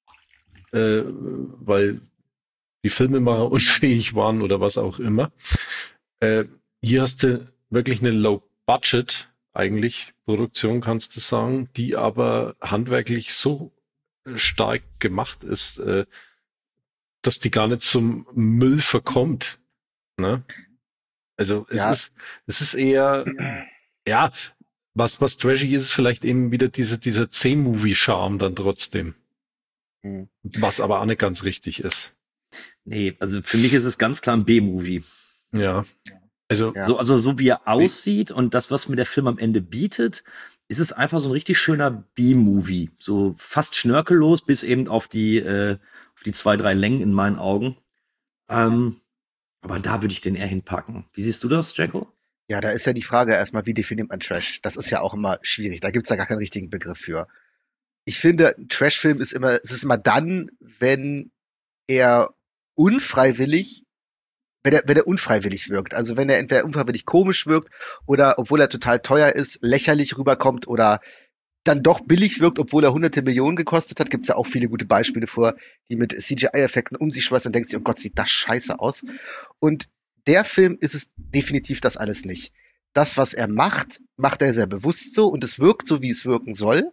äh, weil die Filmemacher unfähig waren oder was auch immer. Äh, hier hast du wirklich eine Low-Budget, eigentlich, Produktion, kannst du sagen, die aber handwerklich so stark gemacht ist, äh, dass die gar nicht zum Müll verkommt. Ne? Also es Ja. ist, es ist eher, ja, was, was trashig ist, ist vielleicht eben wieder diese, dieser C-Movie-Charme dann trotzdem. Hm. Was aber auch nicht ganz richtig ist. Nee, also für mich ist es ganz klar ein B-Movie. Ja. Also, Ja. So, also so wie er aussieht und das, was mir der Film am Ende bietet, ist es einfach so ein richtig schöner B-Movie. So fast schnörkellos bis eben auf die, äh, auf die zwei, drei Längen in meinen Augen. Ähm, aber da würde ich den eher hinpacken. Wie siehst du das, Jacko? Ja, da ist ja die Frage erstmal, wie definiert man Trash? Das ist ja auch immer schwierig. Da gibt's ja gar keinen richtigen Begriff für. Ich finde, ein Trash-Film ist immer, es ist immer dann, wenn er unfreiwillig, wenn er, wenn er unfreiwillig wirkt. Also wenn er entweder unfreiwillig komisch wirkt oder, obwohl er total teuer ist, lächerlich rüberkommt oder dann doch billig wirkt, obwohl er hunderte Millionen gekostet hat. Gibt's ja auch viele gute Beispiele vor, die mit C G I-Effekten um sich schmeißen und denkt sich, oh Gott, sieht das scheiße aus. Und der Film ist es definitiv das alles nicht. Das, was er macht, macht er sehr bewusst so und es wirkt so, wie es wirken soll.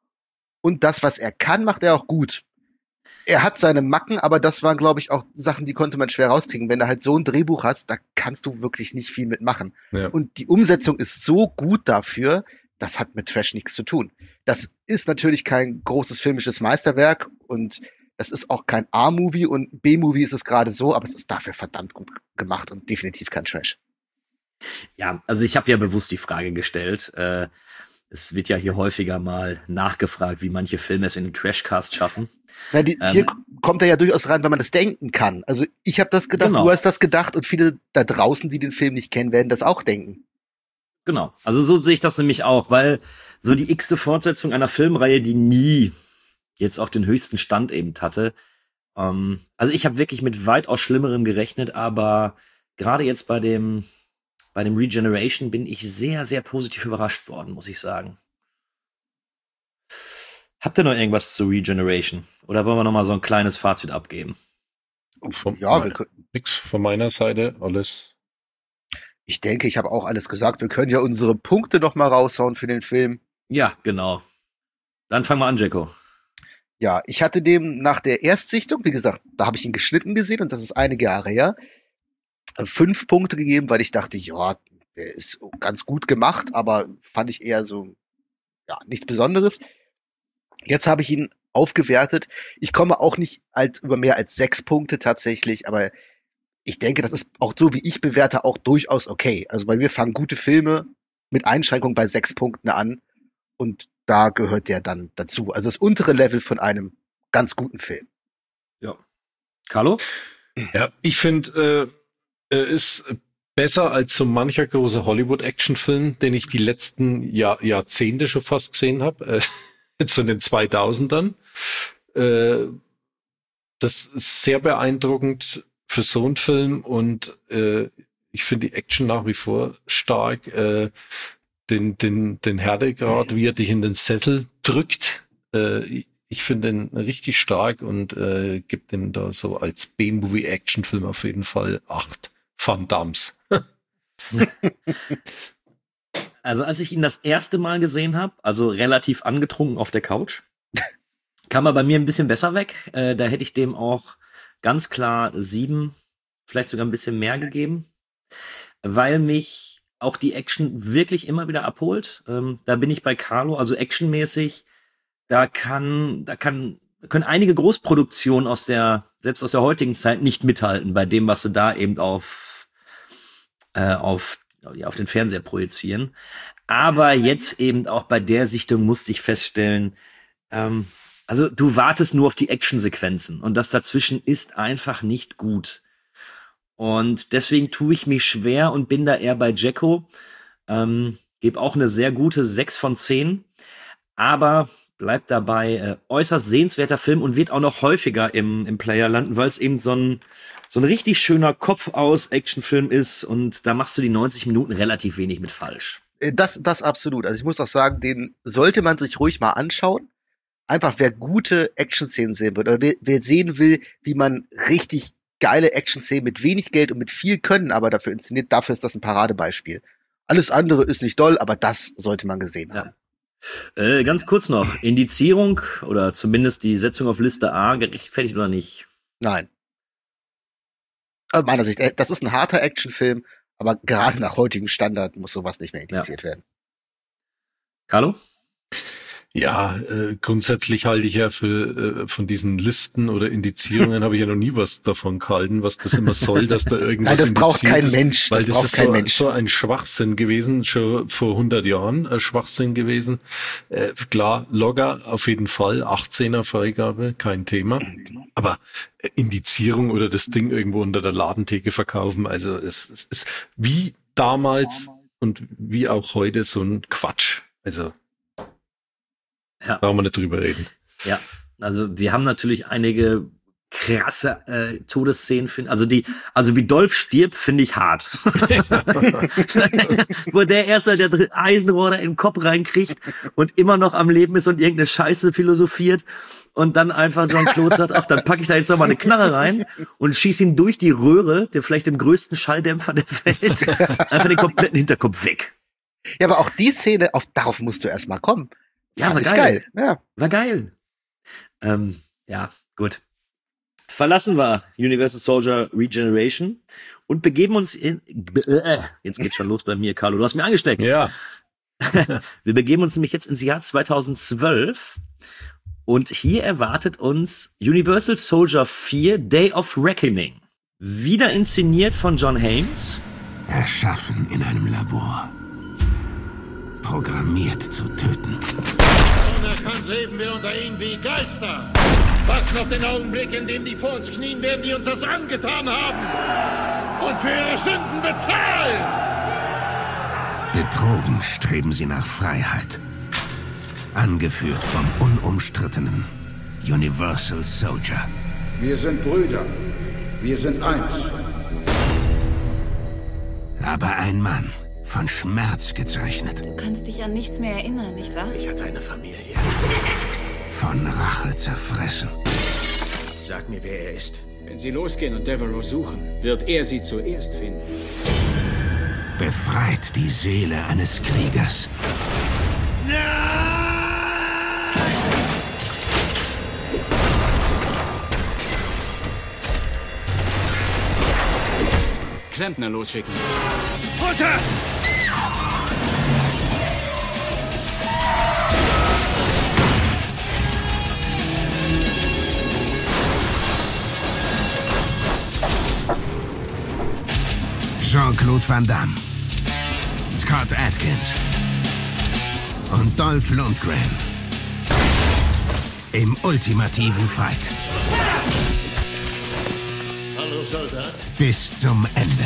Und das, was er kann, macht er auch gut. Er hat seine Macken, aber das waren, glaube ich, auch Sachen, die konnte man schwer rauskriegen. Wenn du halt so ein Drehbuch hast, da kannst du wirklich nicht viel mitmachen. Ja. Und die Umsetzung ist so gut dafür, das hat mit Trash nichts zu tun. Das ist natürlich kein großes filmisches Meisterwerk und das ist auch kein A-Movie und B-Movie ist es gerade so, aber es ist dafür verdammt gut gemacht und definitiv kein Trash. Ja, also ich habe ja bewusst die Frage gestellt. Äh, es wird ja hier häufiger mal nachgefragt, wie manche Filme es in den Trashcast schaffen. Na, die, Ähm, hier kommt er ja durchaus rein, weil man das denken kann. Also ich habe das gedacht, Genau. du hast das gedacht und viele da draußen, die den Film nicht kennen, werden das auch denken. Genau, also so sehe ich das nämlich auch, weil so die x-te Fortsetzung einer Filmreihe, die nie jetzt auch den höchsten Stand eben hatte. Ähm, also ich habe wirklich mit weitaus Schlimmerem gerechnet, aber gerade jetzt bei dem bei dem Regeneration bin ich sehr, sehr positiv überrascht worden, muss ich sagen. Habt ihr noch irgendwas zu Regeneration? Oder wollen wir noch mal so ein kleines Fazit abgeben? Von Ja, wir meiner- können, Nix von meiner Seite, alles. ich denke, ich habe auch alles gesagt. Wir können ja unsere Punkte noch mal raushauen für den Film. Ja, genau. Dann fangen wir an, Jacko. Ja, ich hatte dem nach der Erstsichtung, wie gesagt, da habe ich ihn geschnitten gesehen und das ist einige Jahre her, fünf Punkte gegeben, weil ich dachte, ja, der ist ganz gut gemacht, aber fand ich eher so, ja, nichts Besonderes. Jetzt habe ich ihn aufgewertet. Ich komme auch nicht als über mehr als sechs Punkte tatsächlich, aber ich denke, das ist auch so, wie ich bewerte, auch durchaus okay. Also bei mir fangen gute Filme mit Einschränkung bei sechs Punkten an und da gehört der dann dazu. Also das untere Level von einem ganz guten Film. Ja. Carlo? Ja, ich finde, äh, er ist besser als so mancher große Hollywood-Actionfilm, den ich die letzten Jahr, Jahrzehnte schon fast gesehen habe. Äh, jetzt so in den zweitausendern. Äh, das ist sehr beeindruckend für so einen Film und äh, ich finde die Action nach wie vor stark. Äh, den, den, den Härtegrad, wie er dich in den Sessel drückt. Äh, ich finde den richtig stark und äh, gebe den da so als B-Movie-Actionfilm auf jeden Fall acht Van Dams. Also als ich ihn das erste Mal gesehen habe, also relativ angetrunken auf der Couch, kam er bei mir ein bisschen besser weg. Äh, da hätte ich dem auch ganz klar sieben, vielleicht sogar ein bisschen mehr gegeben, weil mich auch die Action wirklich immer wieder abholt. Ähm, da bin ich bei Carlo, also actionmäßig, da kann, da kann können einige Großproduktionen aus der, selbst aus der heutigen Zeit nicht mithalten bei dem, was sie da eben auf, äh, auf, ja, auf den Fernseher projizieren. Aber jetzt eben auch bei der Sichtung musste ich feststellen, ähm, also du wartest nur auf die Actionsequenzen und das dazwischen ist einfach nicht gut. Und deswegen tue ich mich schwer und bin da eher bei Jacko. Ähm, gebe auch eine sehr gute sechs von zehn. Aber bleibt dabei, äh, äußerst sehenswerter Film und wird auch noch häufiger im, im Player landen, weil es eben so ein, so ein richtig schöner Kopf-aus-Actionfilm ist. Und da machst du die neunzig Minuten relativ wenig mit falsch. Das, das absolut. Also ich muss auch sagen, den sollte man sich ruhig mal anschauen. Einfach, wer gute Action-Szenen sehen wird, oder wer, wer sehen will, wie man richtig geile Action-Szenen mit wenig Geld und mit viel Können aber dafür inszeniert, dafür ist das ein Paradebeispiel. Alles andere ist nicht doll, aber das sollte man gesehen haben. Ja. Äh, ganz kurz noch, Indizierung oder zumindest die Setzung auf Liste A, gerechtfertigt oder nicht? Nein. Aus meiner Sicht, das ist ein harter Actionfilm, aber gerade nach heutigem Standard muss sowas nicht mehr indiziert ja. werden. Carlo? Ja, äh, grundsätzlich halte ich ja für äh, von diesen Listen oder Indizierungen habe ich ja noch nie was davon gehalten, was das immer soll, dass da irgendwas Nein, das braucht kein ist, Mensch. Weil das, das ist kein so, Mensch. so ein Schwachsinn gewesen, schon vor hundert Jahren ein Schwachsinn gewesen. Äh, klar, Logger auf jeden Fall, achtzehner Freigabe, kein Thema. Aber äh, Indizierung oder das Ding irgendwo unter der Ladentheke verkaufen, also es, es ist wie damals und wie auch heute so ein Quatsch. Also ja. Brauchen wir nicht drüber reden. Ja, also wir haben natürlich einige krasse äh, Todesszenen finden. Also die, also wie Dolph stirbt, finde ich hart. Wo der erste der Eisenrohr da in den Kopf reinkriegt und immer noch am Leben ist und irgendeine Scheiße philosophiert und dann einfach Jean-Claude sagt, ach, dann packe ich da jetzt noch mal eine Knarre rein und schieße ihn durch die Röhre, der vielleicht dem größten Schalldämpfer der Welt, einfach den kompletten Hinterkopf weg. Ja, aber auch die Szene, auf, darauf musst du erst mal kommen. Ja, war geil. geil. Ja. War geil. Ähm, ja, gut. Verlassen wir Universal Soldier Regeneration und begeben uns in... Äh, jetzt geht's schon los bei mir, Carlo. Du hast mir angesteckt. Ja. Wir begeben uns nämlich jetzt ins Jahr zweitausendzwölf und hier erwartet uns Universal Soldier vier Day of Reckoning. Wieder inszeniert von John Hames. Erschaffen in einem Labor. Programmiert zu töten. Unerkannt leben wir unter ihnen wie Geister. Warten auf den Augenblick, in dem die vor uns knien werden, die uns das angetan haben. Und für ihre Sünden bezahlen. Betrogen streben sie nach Freiheit. Angeführt vom unumstrittenen Universal Soldier. Wir sind Brüder. Wir sind eins. Aber ein Mann. Von Schmerz gezeichnet. Du kannst dich an nichts mehr erinnern, nicht wahr? Ich hatte eine Familie. Von Rache zerfressen. Sag mir, wer er ist. Wenn sie losgehen und Devereaux suchen, wird er sie zuerst finden. Befreit die Seele eines Kriegers. Klempner losschicken. Runter! Jean-Claude Van Damme, Scott Adkins und Dolph Lundgren im ultimativen Fight. Hallo, Soldat. Bis zum Ende.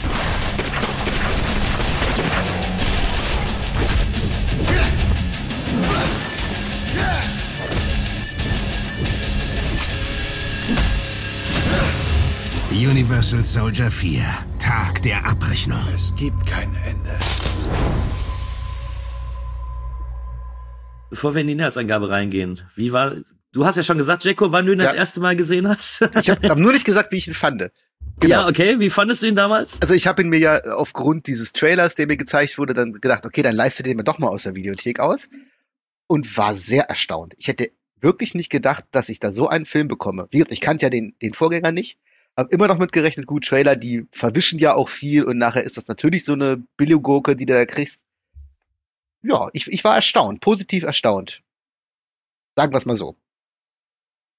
Universal Soldier vier. Tag der Abrechnung. Es gibt kein Ende. Bevor wir in die Inhaltsangabe reingehen, wie war... Du hast ja schon gesagt, Jacko, wann du ihn ja. das erste Mal gesehen hast. Ich habe hab nur nicht gesagt, wie ich ihn fand. Genau. Ja, okay. Wie fandest du ihn damals? Also ich habe ihn mir ja aufgrund dieses Trailers, der mir gezeigt wurde, dann gedacht, okay, dann leiste den mir doch mal aus der Videothek aus. Und war sehr erstaunt. Ich hätte wirklich nicht gedacht, dass ich da so einen Film bekomme. Wie gesagt, ich kannte ja den, den Vorgänger nicht. Hab immer noch mitgerechnet, gut, Trailer, die verwischen ja auch viel und nachher ist das natürlich so eine Billo-Gurke, die du da kriegst. Ja, ich, ich war erstaunt, positiv erstaunt. Sagen wir es mal so.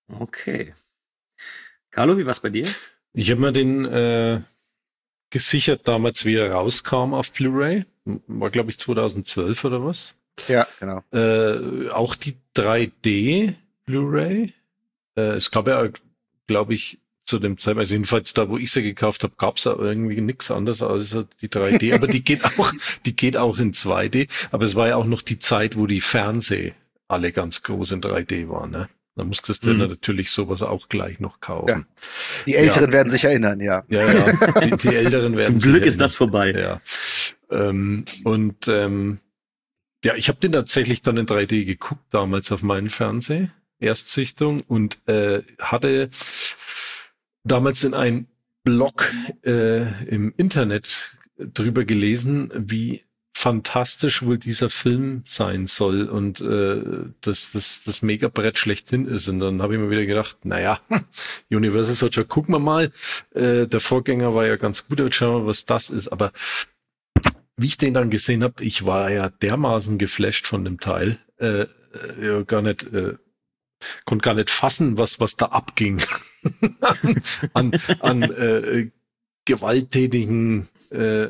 Okay. Carlo, wie war's bei dir? Ich habe mir den äh, gesichert damals, wie er rauskam auf Blu-ray. War, glaube ich, zweitausendzwölf oder was? Ja, genau. Äh, auch die drei D Blu-ray. Äh, es gab ja, glaube ich, zu dem Zeitpunkt, also jedenfalls da, wo ich sie gekauft habe, gab es irgendwie nichts anderes als die drei D. Aber die geht auch, die geht auch in zwei D. Aber es war ja auch noch die Zeit, wo die Fernseh alle ganz groß in drei D waren, ne? Da musstest du mhm. natürlich sowas auch gleich noch kaufen. Ja. Die Älteren ja. werden sich erinnern, ja. Ja, ja. Die, die Älteren werden Zum sich Glück erinnern. ist das vorbei. Ja. Ähm, und ähm, ja, ich habe den tatsächlich dann in drei D geguckt, damals auf meinen Fernseher, Erstsichtung, und äh, hatte damals in einem Blog äh, im Internet drüber gelesen, wie fantastisch wohl dieser Film sein soll und äh, dass das, das Megabrett schlechthin ist. Und dann habe ich mir wieder gedacht, naja, Universal Soldier, gucken wir mal. Äh, der Vorgänger war ja ganz gut, jetzt schauen wir, was das ist. Aber wie ich den dann gesehen habe, ich war ja dermaßen geflasht von dem Teil, äh, ja, gar nicht, äh, konnte gar nicht fassen, was was da abging an, an, an äh, gewalttätigen äh,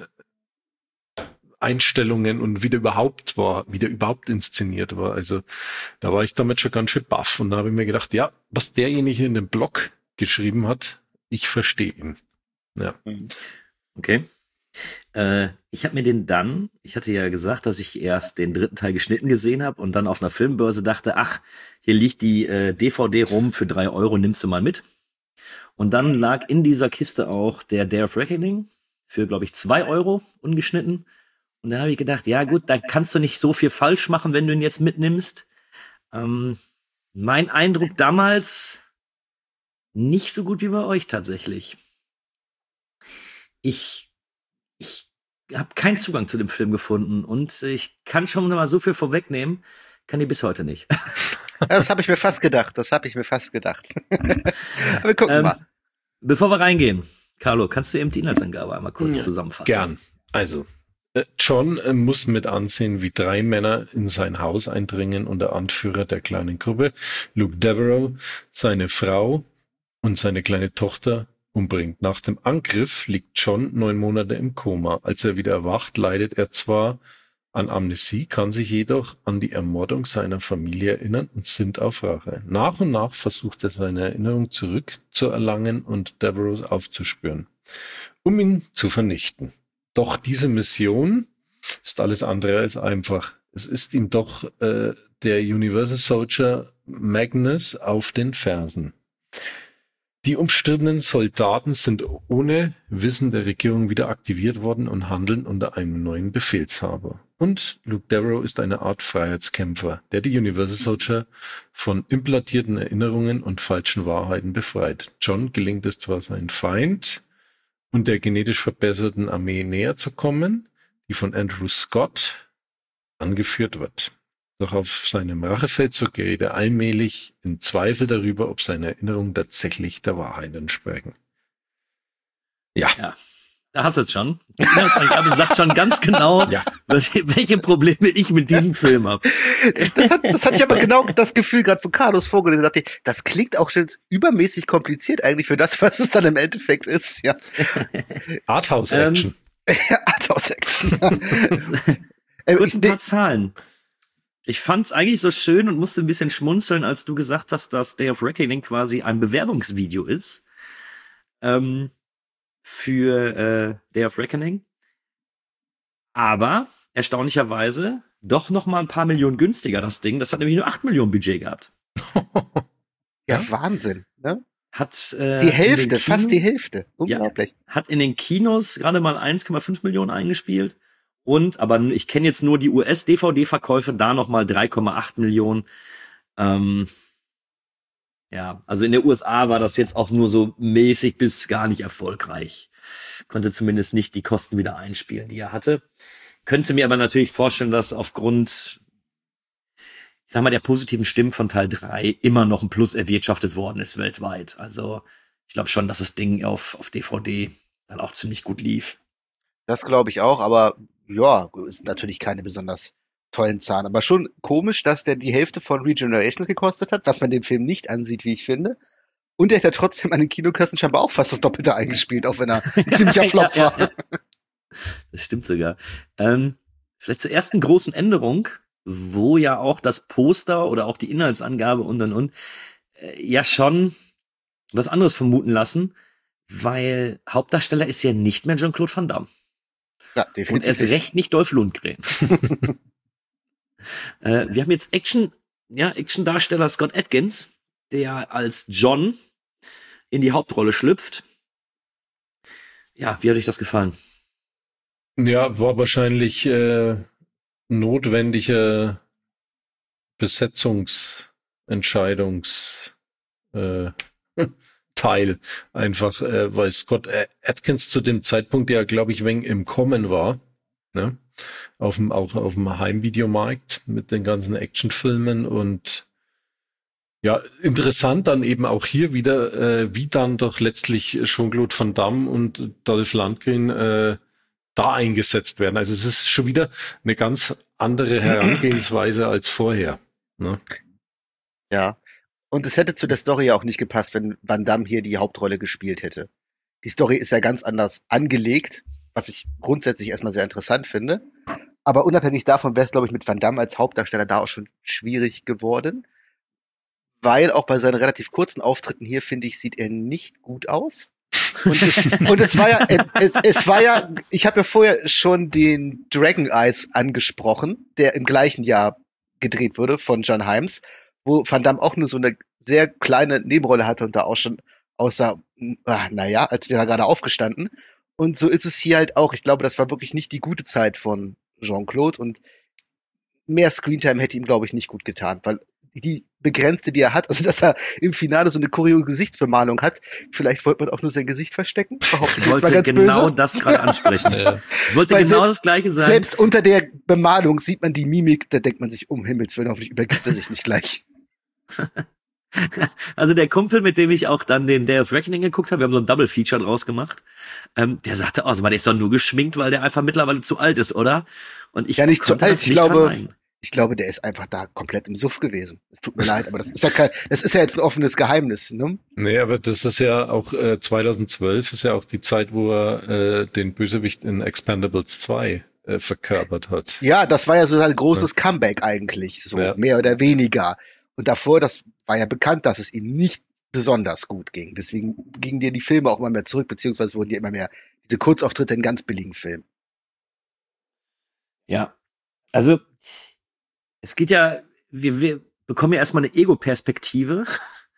Einstellungen und wie der überhaupt war, wie der überhaupt inszeniert war. Also da war ich damit schon ganz schön baff und da habe ich mir gedacht, ja, was derjenige in dem Blog geschrieben hat, ich verstehe ihn. Ja. Okay. Äh, ich habe mir den dann, ich hatte ja gesagt, dass ich erst den dritten Teil geschnitten gesehen habe und dann auf einer Filmbörse dachte, ach, hier liegt die äh, D V D rum für drei Euro, nimmst du mal mit. Und dann lag in dieser Kiste auch der Day of Reckoning für, glaube ich, zwei Euro ungeschnitten. Und dann habe ich gedacht, ja gut, da kannst du nicht so viel falsch machen, wenn du ihn jetzt mitnimmst. Ähm, mein Eindruck damals nicht so gut wie bei euch tatsächlich. Ich, ich habe keinen Zugang zu dem Film gefunden und ich kann schon mal so viel vorwegnehmen, kann ich bis heute nicht. Das habe ich mir fast gedacht, das habe ich mir fast gedacht. Aber wir gucken ähm, mal. Bevor wir reingehen, Carlo, kannst du eben die Inhaltsangabe einmal kurz ja, zusammenfassen? Gern. Also, John muss mit ansehen, wie drei Männer in sein Haus eindringen und der Anführer der kleinen Gruppe, Luke Devereaux, seine Frau und seine kleine Tochter umbringt. Nach dem Angriff liegt John neun Monate im Koma. Als er wieder erwacht, leidet er zwar an Amnesie, kann sich jedoch an die Ermordung seiner Familie erinnern und sinnt auf Rache. Nach und nach versucht er seine Erinnerung zurückzuerlangen und Devereaux aufzuspüren, um ihn zu vernichten. Doch diese Mission ist alles andere als einfach. Es ist ihm doch äh, der Universal Soldier Magnus auf den Fersen. Die umstrittenen Soldaten sind ohne Wissen der Regierung wieder aktiviert worden und handeln unter einem neuen Befehlshaber. Und Luke Devereaux ist eine Art Freiheitskämpfer, der die Universal Soldier von implantierten Erinnerungen und falschen Wahrheiten befreit. John gelingt es zwar, seinen Feind und der genetisch verbesserten Armee näher zu kommen, die von Andrew Scott angeführt wird. Doch auf seinem Rachefeldzug gerät er allmählich in Zweifel darüber, ob seine Erinnerungen tatsächlich der Wahrheit entsprechen. Ja. ja. Da hast du es schon. Die Inhaltsangabe sagt schon ganz genau, ja. welche Probleme ich mit diesem Film habe. Das, hat, das hatte ich aber genau das Gefühl gerade von Carlos vorgelesen. Da dachte ich, das klingt auch schon übermäßig kompliziert eigentlich für das, was es dann im Endeffekt ist. Ja. Arthouse-Action. Ähm, ja, Arthouse-Action. Kurz ein paar Zahlen. Ich fand's eigentlich so schön und musste ein bisschen schmunzeln, als du gesagt hast, dass Day of Reckoning quasi ein Bewerbungsvideo ist. Ähm, für äh, Day of Reckoning. Aber erstaunlicherweise doch noch mal ein paar Millionen günstiger, das Ding. Das hat nämlich nur acht Millionen Budget gehabt. Ja, ja, Wahnsinn. Ne? Hat äh, die Hälfte, fast die Hälfte. Unglaublich. Ja, hat in den Kinos gerade mal eins Komma fünf Millionen eingespielt. Und, aber ich kenne jetzt nur die U S-D V D-Verkäufe, da noch mal drei Komma acht Millionen. Ähm, Ja, also in der U S A war das jetzt auch nur so mäßig bis gar nicht erfolgreich. Konnte zumindest nicht die Kosten wieder einspielen, die er hatte. Könnte mir aber natürlich vorstellen, dass aufgrund, ich sag mal, der positiven Stimmen von Teil drei immer noch ein Plus erwirtschaftet worden ist weltweit. Also ich glaube schon, dass das Ding auf, auf D V D dann auch ziemlich gut lief. Das glaube ich auch, aber ja, ist natürlich keine besonders tollen Zahn. Aber schon komisch, dass der die Hälfte von Regenerations gekostet hat, was man dem Film nicht ansieht, wie ich finde. Und der hat ja trotzdem an den Kinokassen scheinbar auch fast das Doppelte eingespielt, auch wenn er ein ziemlicher Flop ja, war. Ja, ja. Das stimmt sogar. Ähm, vielleicht zur ersten großen Änderung, wo ja auch das Poster oder auch die Inhaltsangabe und und und äh, ja schon was anderes vermuten lassen, weil Hauptdarsteller ist ja nicht mehr Jean-Claude Van Damme. Ja, definitiv. Und erst recht nicht Dolph Lundgren. äh, wir haben jetzt Action, ja, Action-Darsteller Scott Adkins, der als John in die Hauptrolle schlüpft. Ja, wie hat euch das gefallen? Ja, war wahrscheinlich äh, notwendige Besetzungsentscheidungs äh, Teil, einfach äh, weil Scott Adkins zu dem Zeitpunkt ja, glaube ich, wenn im Kommen war, ne? Auf dem, auch auf dem Heimvideomarkt mit den ganzen Actionfilmen und ja, interessant dann eben auch hier wieder, äh, wie dann doch letztlich Jean-Claude Van Damme und Dolph Lundgren äh, da eingesetzt werden. Also es ist schon wieder eine ganz andere Herangehensweise als vorher. Ne? Ja. Und es hätte zu der Story ja auch nicht gepasst, wenn Van Damme hier die Hauptrolle gespielt hätte. Die Story ist ja ganz anders angelegt, was ich grundsätzlich erstmal sehr interessant finde. Aber unabhängig davon wäre es, glaube ich, mit Van Damme als Hauptdarsteller da auch schon schwierig geworden. Weil auch bei seinen relativ kurzen Auftritten hier, finde ich, sieht er nicht gut aus. Und es, und es war ja, es, es war ja, ich habe ja vorher schon den Dragon Eyes angesprochen, der im gleichen Jahr gedreht wurde von John Hyams, wo Van Damme auch nur so eine sehr kleine Nebenrolle hatte und da auch schon aussah, ah, naja, als wäre er gerade aufgestanden. Und so ist es hier halt auch. Ich glaube, das war wirklich nicht die gute Zeit von Jean-Claude und mehr Screentime hätte ihm, glaube ich, nicht gut getan, weil die begrenzte, die er hat, also dass er im Finale so eine choreo Gesichtsbemalung hat, vielleicht wollte man auch nur sein Gesicht verstecken. Ich wollte ganz genau böse. das gerade ansprechen. Ja. Ich wollte Weil genau selbst, das Gleiche sagen. Selbst unter der Bemalung sieht man die Mimik, da denkt man sich, um Himmels Willen, hoffentlich übergibt er sich nicht gleich. Also der Kumpel, mit dem ich auch dann den Day of Reckoning geguckt habe, wir haben so ein Double-Feature draus gemacht, ähm, der sagte, oh, also der ist doch nur geschminkt, weil der einfach mittlerweile zu alt ist, oder? Und ich ja, nicht zu alt, ich nicht glaube, vermeiden. Ich glaube, der ist einfach da komplett im Suff gewesen. Es tut mir leid, aber das ist ja kein, das ist ja jetzt ein offenes Geheimnis, ne? Nee, aber das ist ja auch äh, zweitausendzwölf ist ja auch die Zeit, wo er äh, den Bösewicht in Expendables zwei äh, verkörpert hat. Ja, das war ja so ein großes ja. Comeback eigentlich, so ja. mehr oder weniger. Und davor, das war ja bekannt, dass es ihm nicht besonders gut ging. Deswegen gingen dir die Filme auch immer mehr zurück, beziehungsweise wurden dir immer mehr diese Kurzauftritte in ganz billigen Filmen. Ja, also es geht ja, wir, wir bekommen ja erstmal eine Ego-Perspektive,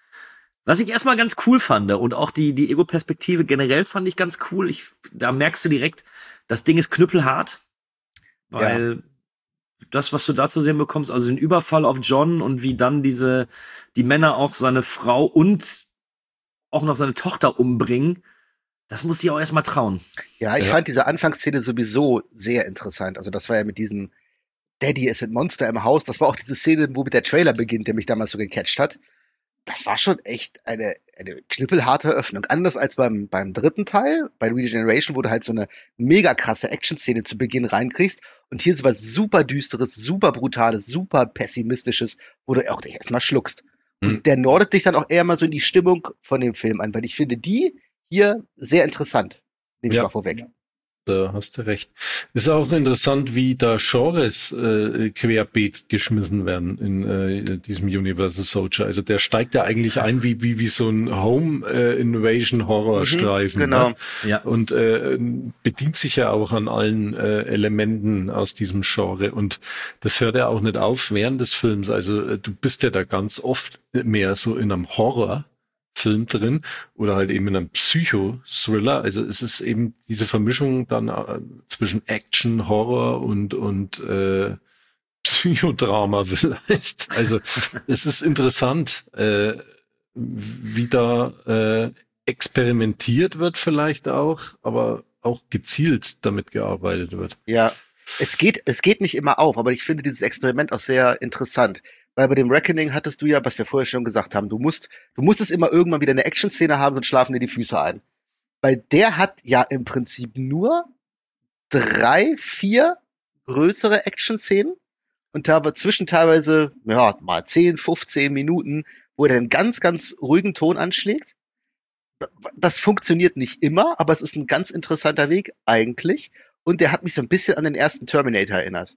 was ich erstmal ganz cool fand. Und auch die, die Ego-Perspektive generell fand ich ganz cool. Ich, da merkst du direkt, das Ding ist knüppelhart, weil ja. das, was du da zu sehen bekommst, also den Überfall auf John und wie dann diese, die Männer auch seine Frau und auch noch seine Tochter umbringen, das muss sie auch erstmal trauen. Ja, ich ja. fand diese Anfangsszene sowieso sehr interessant. Also das war ja mit diesem Daddy is a Monster im Haus. Das war auch diese Szene, wo mit der Trailer beginnt, der mich damals so gecatcht hat. Das war schon echt eine, eine knüppelharte Eröffnung. Anders als beim, beim dritten Teil, bei Regeneration, wo du halt so eine mega krasse Action-Szene zu Beginn reinkriegst. Und hier ist was super Düsteres, super Brutales, super Pessimistisches, wo du auch dich erstmal schluckst. Mhm. Und der nordet dich dann auch eher mal so in die Stimmung von dem Film an, weil ich finde die hier sehr interessant. Nehme ich ja. mal vorweg. Da hast du recht. Ist auch interessant, wie da Genres äh, querbeet geschmissen werden in äh, diesem Universal Soldier. Also der steigt ja eigentlich ein wie wie wie so ein Home äh, Invasion Horrorstreifen. Mhm, genau. Ne? Ja. Und äh, bedient sich ja auch an allen äh, Elementen aus diesem Genre. Und das hört ja auch nicht auf während des Films. Also äh, du bist ja da ganz oft mehr so in einem Horror Film drin oder halt eben in einem Psycho-Thriller. Also es ist eben diese Vermischung dann äh, zwischen Action, Horror und und äh, Psychodrama vielleicht. Also es ist interessant, äh, wie da äh, experimentiert wird vielleicht auch, aber auch gezielt damit gearbeitet wird. Ja, es geht es geht nicht immer auf, aber ich finde dieses Experiment auch sehr interessant. Weil bei dem Reckoning hattest du ja, was wir vorher schon gesagt haben, du musst, du musstest immer irgendwann wieder eine Action-Szene haben, sonst schlafen dir die Füße ein. Weil der hat ja im Prinzip nur drei, vier größere Action-Szenen und habe zwischen teilweise, ja, mal zehn, fünfzehn Minuten, wo er einen ganz, ganz ruhigen Ton anschlägt. Das funktioniert nicht immer, aber es ist ein ganz interessanter Weg eigentlich. Und der hat mich so ein bisschen an den ersten Terminator erinnert.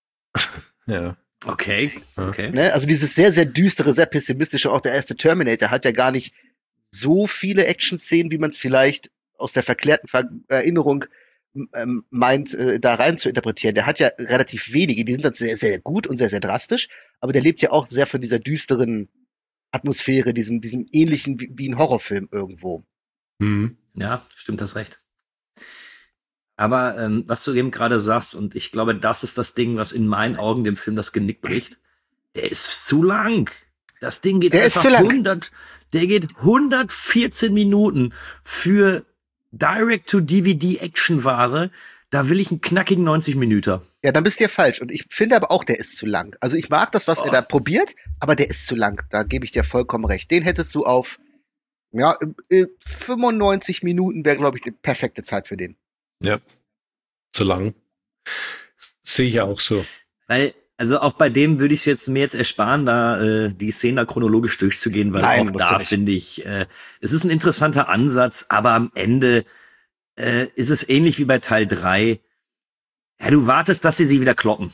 Ja. Okay, okay. Ne? Also dieses sehr, sehr düstere, sehr pessimistische, auch der erste Terminator hat ja gar nicht so viele Action-Szenen, wie man es vielleicht aus der verklärten Ver- Erinnerung ähm, meint, äh, da rein zu interpretieren. Der hat ja relativ wenige, die sind dann sehr, sehr gut und sehr, sehr drastisch, aber der lebt ja auch sehr von dieser düsteren Atmosphäre, diesem, diesem ähnlichen wie, wie ein Horrorfilm irgendwo. Mhm. Ja, stimmt, das recht. Aber ähm, was du eben gerade sagst, und ich glaube, das ist das Ding, was in meinen Augen dem Film das Genick bricht, der ist zu lang. Das Ding geht der einfach ist zu lang. hundert, der geht hundertvierzehn Minuten für Direct-to-D V D-Actionware. Da will ich einen knackigen neunzig Minuten. Ja, dann bist du ja falsch. Und ich finde aber auch, der ist zu lang. Also ich mag das, was Oh. er da probiert, aber der ist zu lang. Da gebe ich dir vollkommen recht. Den hättest du auf, ja, äh, fünfundneunzig Minuten wäre, glaube ich, die perfekte Zeit für den. Ja, zu lang. Sehe ich auch so. Weil, also auch bei dem würde ich es jetzt mir jetzt ersparen, da äh, die Szene da chronologisch durchzugehen, weil Nein, auch musst du da nicht. finde ich, äh, es ist ein interessanter Ansatz, aber am Ende äh, ist es ähnlich wie bei Teil drei. Ja, du wartest, dass sie sie wieder kloppen.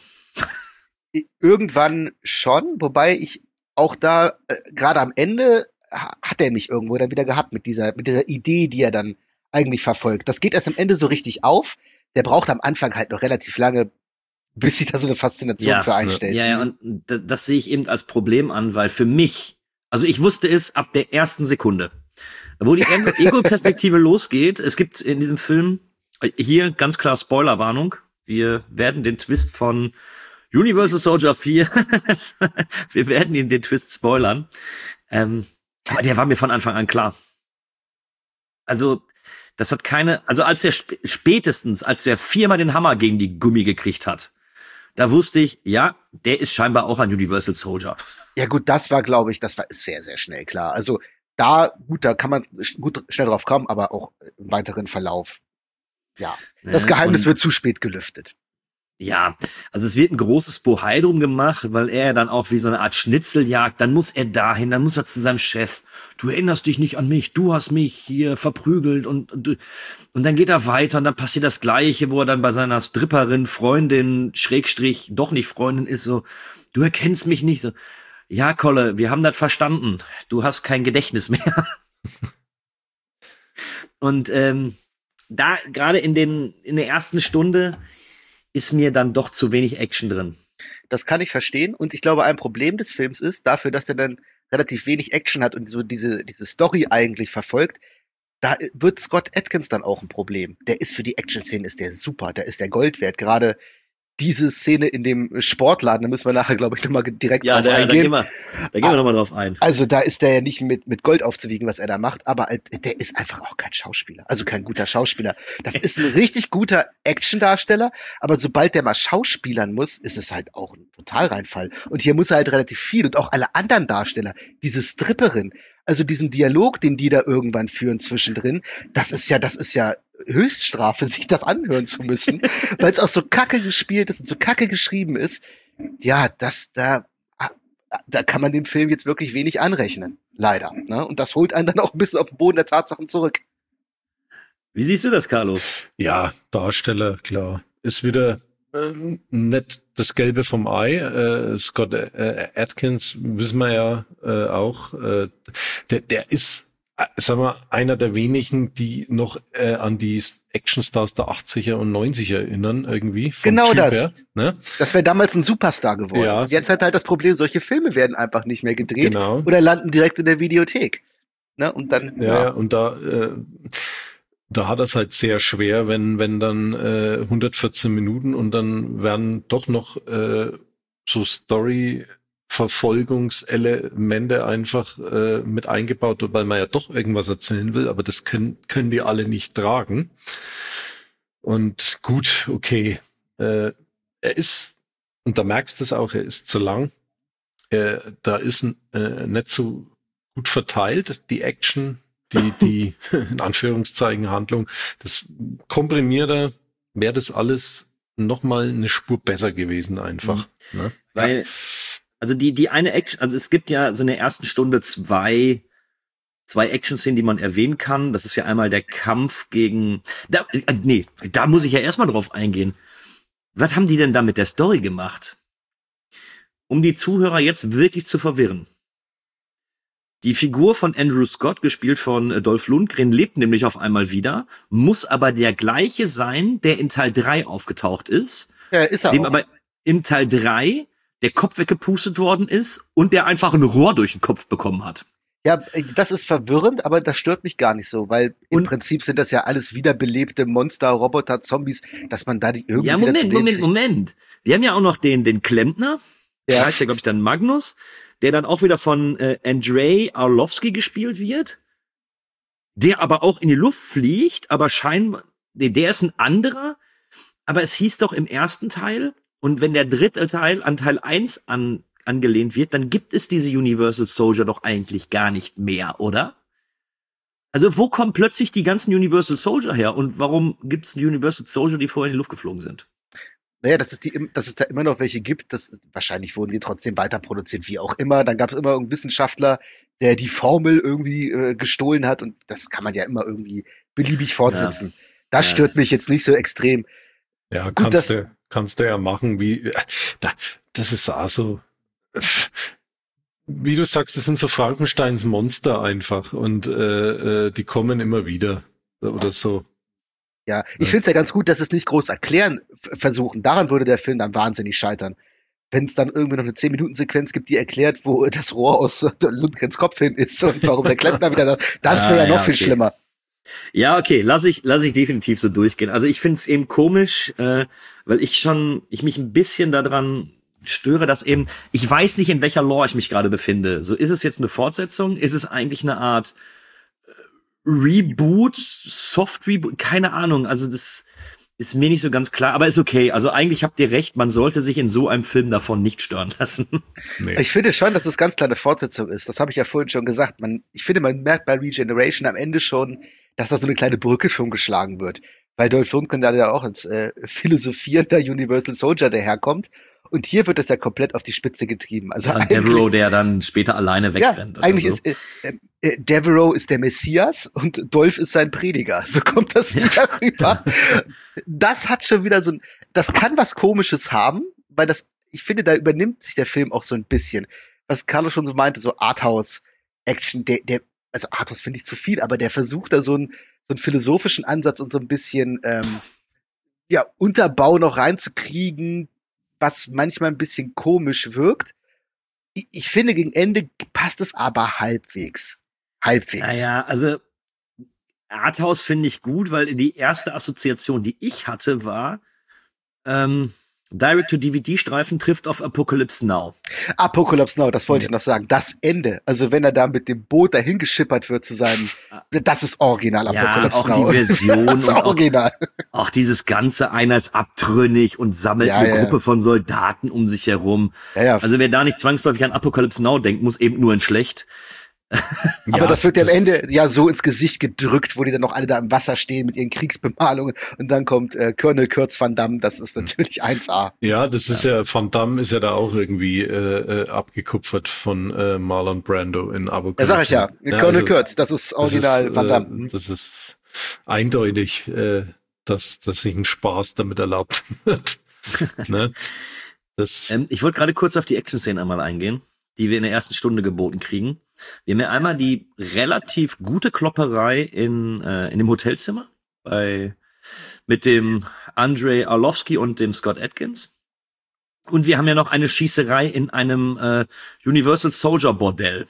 Irgendwann schon, wobei ich auch da, äh, gerade am Ende, ha- hat er mich irgendwo dann wieder gehabt mit dieser, mit dieser Idee, die er dann eigentlich verfolgt. Das geht erst am Ende so richtig auf. Der braucht am Anfang halt noch relativ lange, bis sich da so eine Faszination Ja, für einstellt. ja, ja, und d- das sehe ich eben als Problem an, weil für mich, also ich wusste es ab der ersten Sekunde, wo die Ego- Ego-Perspektive losgeht. Es gibt in diesem Film, äh, hier ganz klar Spoilerwarnung, wir werden den Twist von Universal Soldier vier, wir werden ihn den Twist spoilern, ähm, aber der war mir von Anfang an klar. Also, das hat keine, also als der sp- spätestens, als der viermal den Hammer gegen die Gummi gekriegt hat, da wusste ich, ja, der ist scheinbar auch ein Universal Soldier. Ja gut, das war, glaube ich, das war sehr, sehr schnell klar. Also da, gut, da kann man sch- gut schnell drauf kommen, aber auch im weiteren Verlauf. Ja, das Ja, Geheimnis und- wird zu spät gelüftet. Ja, also es wird ein großes Bohai drum gemacht, weil er dann auch wie so eine Art Schnitzeljagd, dann muss er dahin, dann muss er zu seinem Chef. Du erinnerst dich nicht an mich, du hast mich hier verprügelt und, und, und dann geht er weiter und dann passiert das Gleiche, wo er dann bei seiner Stripperin, Freundin, Schrägstrich, doch nicht Freundin ist, so, du erkennst mich nicht, so, ja, Kolle, wir haben das verstanden, du hast kein Gedächtnis mehr. Und ähm, da, gerade in den, in der ersten Stunde, ist mir dann doch zu wenig Action drin. Das kann ich verstehen. Und ich glaube, ein Problem des Films ist, dafür, dass er dann relativ wenig Action hat und so diese, diese Story eigentlich verfolgt, da wird Scott Adkins dann auch ein Problem. Der ist für die Action-Szene ist der super, der ist der Gold wert. Gerade diese Szene in dem Sportladen, da müssen wir nachher, glaube ich, nochmal direkt Ja, drauf da, da eingehen. gehen wir, da gehen wir nochmal drauf ein. Also da ist der ja nicht mit, mit Gold aufzuwiegen, was er da macht, aber der ist einfach auch kein Schauspieler. Also kein guter Schauspieler. Das ist ein richtig guter Action-Darsteller, aber sobald der mal schauspielern muss, ist es halt auch ein Totalreinfall. Und hier muss er halt relativ viel und auch alle anderen Darsteller, diese Stripperin, also diesen Dialog, den die da irgendwann führen zwischendrin, das ist ja, das ist ja Höchststrafe, sich das anhören zu müssen, weil es auch so kacke gespielt ist und so kacke geschrieben ist. Ja, das, da, da kann man dem Film jetzt wirklich wenig anrechnen. Leider. Ne? Und das holt einen dann auch ein bisschen auf den Boden der Tatsachen zurück. Wie siehst du das, Carlo? Ja, Darsteller, klar. Ist wieder äh, nicht das Gelbe vom Ei. Äh, Scott äh, Adkins, wissen wir ja äh, auch, äh, der, der ist, äh, sagen wir, einer der wenigen, die noch äh, an die Actionstars der achtziger und neunziger erinnern, irgendwie. vom Genau Typ das. her, ne? Das wäre damals ein Superstar geworden. Ja. Jetzt hat halt das Problem, solche Filme werden einfach nicht mehr gedreht Genau. oder landen direkt in der Videothek. Ne? Und dann, Ja, ja. und da, äh, da hat er es halt sehr schwer, wenn, wenn dann äh, hundertvierzehn Minuten und dann werden doch noch äh, so Story-Verfolgungselemente einfach äh, mit eingebaut, weil man ja doch irgendwas erzählen will, aber das können, können die alle nicht tragen. Und gut, okay, äh, er ist, und da merkst du es auch, er ist zu lang. Äh, da ist äh, nicht so gut verteilt, die Action, die, die, in Anführungszeichen, Handlung, das komprimiert er, wäre das alles noch mal eine Spur besser gewesen einfach. Mhm. Ne? Weil, also die, die eine Action, also es gibt ja so in der ersten Stunde zwei, zwei Action-Szenen, die man erwähnen kann. Das ist ja einmal der Kampf gegen, da, äh, nee, da muss ich ja erstmal drauf eingehen. Was haben die denn da mit der Story gemacht? Um die Zuhörer jetzt wirklich zu verwirren. Die Figur von Andrew Scott, gespielt von Dolph Lundgren, lebt nämlich auf einmal wieder, muss aber der gleiche sein, der in Teil drei aufgetaucht ist. Ja, ist er dem auch. aber im Teil drei der Kopf weggepustet worden ist und der einfach ein Rohr durch den Kopf bekommen hat. Ja, das ist verwirrend, aber das stört mich gar nicht so, weil im Und- Prinzip sind das ja alles wiederbelebte Monster, Roboter, Zombies, dass man da die irgendwie Ja, wieder Moment, zum Leben Moment, kriegt. Moment. Wir haben ja auch noch den, den Klempner. Der Ja. heißt ja, glaube ich, dann Magnus, der dann auch wieder von äh, Andrei Arlovski gespielt wird, der aber auch in die Luft fliegt, aber scheinbar, nee, der ist ein anderer, aber es hieß doch im ersten Teil, und wenn der dritte Teil an Teil eins an, angelehnt wird, dann gibt es diese Universal Soldier doch eigentlich gar nicht mehr, oder? Also wo kommen plötzlich die ganzen Universal Soldier her und warum gibt es Universal Soldier, die vorher in die Luft geflogen sind? Naja, dass es, die, im- dass es da immer noch welche gibt, das, wahrscheinlich wurden die trotzdem weiter produziert, wie auch immer. Dann gab es immer irgendeinen Wissenschaftler, der die Formel irgendwie äh, gestohlen hat und das kann man ja immer irgendwie beliebig fortsetzen. Das Ja, stört es mich jetzt nicht so extrem. Ja, Gut, kannst das- du, kannst du ja machen, wie, da, das ist auch so, wie du sagst, das sind so Frankensteins Monster einfach und äh, äh, die kommen immer wieder oder so. Ja, ich finde es ja ganz gut, dass es nicht groß erklären f- versuchen. Daran würde der Film dann wahnsinnig scheitern. Wenn es dann irgendwie noch eine zehn Minuten Sequenz gibt, die erklärt, wo das Rohr aus Lundgrens Kopf hin ist und warum der Klempner wieder da, das wäre ja Ah, noch ja, viel okay. schlimmer. Ja, okay, lass ich, lass ich definitiv so durchgehen. Also ich find's eben komisch, äh, weil ich schon, ich mich ein bisschen daran störe, dass eben, ich weiß nicht, in welcher Lore ich mich gerade befinde. So, ist es jetzt eine Fortsetzung? Ist es eigentlich eine Art äh, Reboot, Soft Reboot? Keine Ahnung. Also das ist mir nicht so ganz klar, aber ist okay. Also eigentlich habt ihr recht, man sollte sich in so einem Film davon nicht stören lassen. Nee. Ich finde schon, dass es ganz klar eine Fortsetzung ist. Das habe ich ja vorhin schon gesagt. Man, ich finde, man merkt bei Regeneration am Ende schon, dass da so eine kleine Brücke schon geschlagen wird. Weil Dolph Lundgren da ja auch als äh, philosophierender Universal Soldier daherkommt. Und hier wird das ja komplett auf die Spitze getrieben. Also Ja, eigentlich, Devereaux, der dann später alleine wegrennt. ja, oder eigentlich so. ist äh, äh, Devereaux ist der Messias und Dolph ist sein Prediger. So kommt das wieder rüber. Das hat schon wieder so ein, das kann was Komisches haben, weil das, ich finde, da übernimmt sich der Film auch so ein bisschen. Was Carlo schon so meinte, so Arthouse-Action, der, der, also Arthouse finde ich zu viel, aber der versucht da so einen, so einen philosophischen Ansatz und so ein bisschen, ähm, ja, Unterbau noch reinzukriegen, was manchmal ein bisschen komisch wirkt. Ich, ich finde, gegen Ende passt es aber halbwegs. Halbwegs. Naja, also Arthouse finde ich gut, weil die erste Assoziation, die ich hatte, war ähm, Direct-to-D V D-Streifen trifft auf Apocalypse Now. Apocalypse Now, das wollte ich noch sagen. Das Ende, also wenn er da mit dem Boot dahin geschippert wird zu seinem, das ist original Ja, Apocalypse auch Now. die Version das ist und auch- original. Auch dieses Ganze, einer ist abtrünnig und sammelt Ja, eine ja. Gruppe von Soldaten um sich herum. Ja, ja. Also wer da nicht zwangsläufig an Apocalypse Now denkt, muss eben nur in schlecht. Aber Ja, das wird ja am das- Ende ja so ins Gesicht gedrückt, wo die dann noch alle da im Wasser stehen mit ihren Kriegsbemalungen und dann kommt äh, Colonel Kurtz van Damme, das ist natürlich eins A. Ja, das ist ja, Van Damme ist ja da auch irgendwie äh, äh, abgekupfert von äh, Marlon Brando in Apocalypse. Ja, sag ich ja, Ja, Colonel also, Kurtz, das ist original das ist, Van Damme. Äh, das ist eindeutig, äh, dass, dass sich ein Spaß damit erlaubt wird. ne? Das, Ähm, ich wollte gerade kurz auf die Action-Szenen einmal eingehen, die wir in der ersten Stunde geboten kriegen. Wir haben ja einmal die relativ gute Klopperei in, äh, in dem Hotelzimmer bei, mit dem Andrei Arlovski und dem Scott Adkins. Und wir haben ja noch eine Schießerei in einem äh, Universal Soldier Bordell.